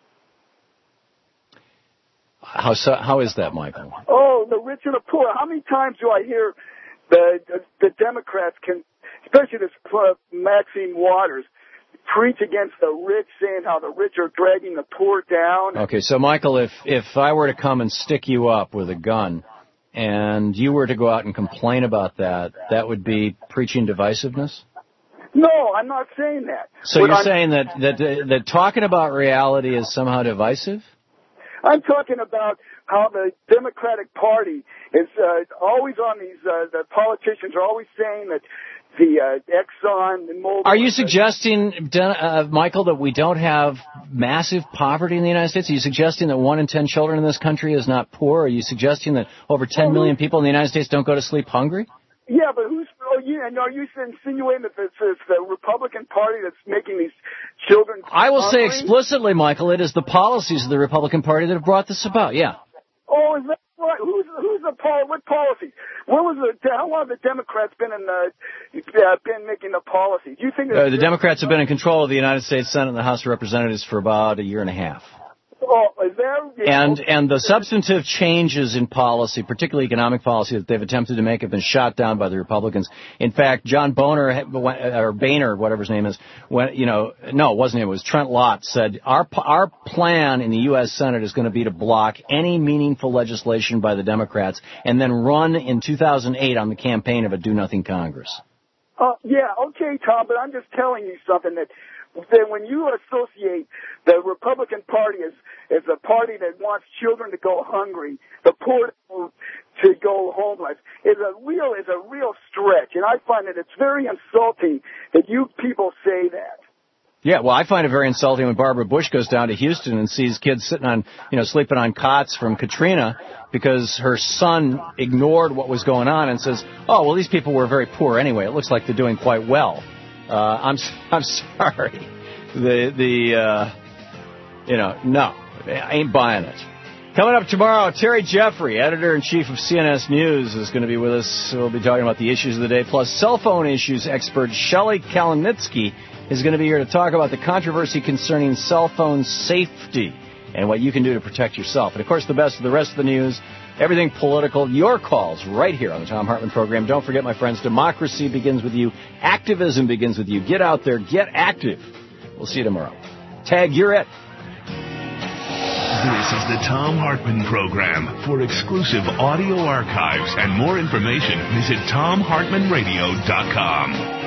How so, how is that, Michael? Oh, the rich and the poor. How many times do I hear the the, the Democrats, can, especially this uh, Maxine Waters, preach against the rich, saying how the rich are dragging the poor down? Okay, so Michael, if if I were to come and stick you up with a gun, and you were to go out and complain about that, that would be preaching divisiveness? No, I'm not saying that. So What you're I'm, saying that, that that talking about reality is somehow divisive? I'm talking about how the Democratic Party is uh, always on these, uh, the politicians are always saying that the uh, Exxon and Mobil... Are you suggesting, uh, Michael, that we don't have massive poverty in the United States? Are you suggesting that one in ten children in this country is not poor? Are you suggesting that over ten million people in the United States don't go to sleep hungry? Yeah, but who's... Oh, yeah, and are you insinuating that it's, it's the Republican Party that's making these children I will hungry? say explicitly, Michael, it is the policies of the Republican Party that have brought this about, yeah. Oh, is that right? Who's who's the pol? What policy? When was the? How long have the Democrats been in the? Uh, been making the policy? Do you think Uh, the Democrats have been in control of the United States Senate and the House of Representatives for about a year and a half. Oh, is there? Yeah, And okay. and the substantive changes in policy, particularly economic policy, that they've attempted to make have been shot down by the Republicans. In fact, John Boehner, or Boehner, whatever his name is, when, you know, no, it wasn't him, it was Trent Lott, said, our our plan in the U S Senate is going to be to block any meaningful legislation by the Democrats and then run in two thousand eight on the campaign of a do-nothing Congress. Uh, yeah, okay, Tom, but I'm just telling you something that, that when you associate the Republican Party as, as a party that wants children to go hungry, the poor to go homeless, is a real is a real stretch, and I find that it's very insulting that you people say that. Yeah, well, I find it very insulting when Barbara Bush goes down to Houston and sees kids sitting on, you know, sleeping on cots from Katrina because her son ignored what was going on and says, oh, well, these people were very poor anyway. It looks like they're doing quite well. Uh, I'm I'm sorry. The, the uh, you know, no, I ain't buying it. Coming up tomorrow, Terry Jeffrey, editor-in-chief of C N S News, is going to be with us. We'll be talking about the issues of the day. Plus, cell phone issues expert Shelley Kalinitsky is going to be here to talk about the controversy concerning cell phone safety and what you can do to protect yourself. And, of course, the best of the rest of the news, everything political, your calls right here on the Tom Hartman program. Don't forget, my friends, democracy begins with you. Activism begins with you. Get out there. Get active. We'll see you tomorrow. Tag, you're it. This is the Tom Hartman Program. For exclusive audio archives and more information, visit tom hartman radio dot com.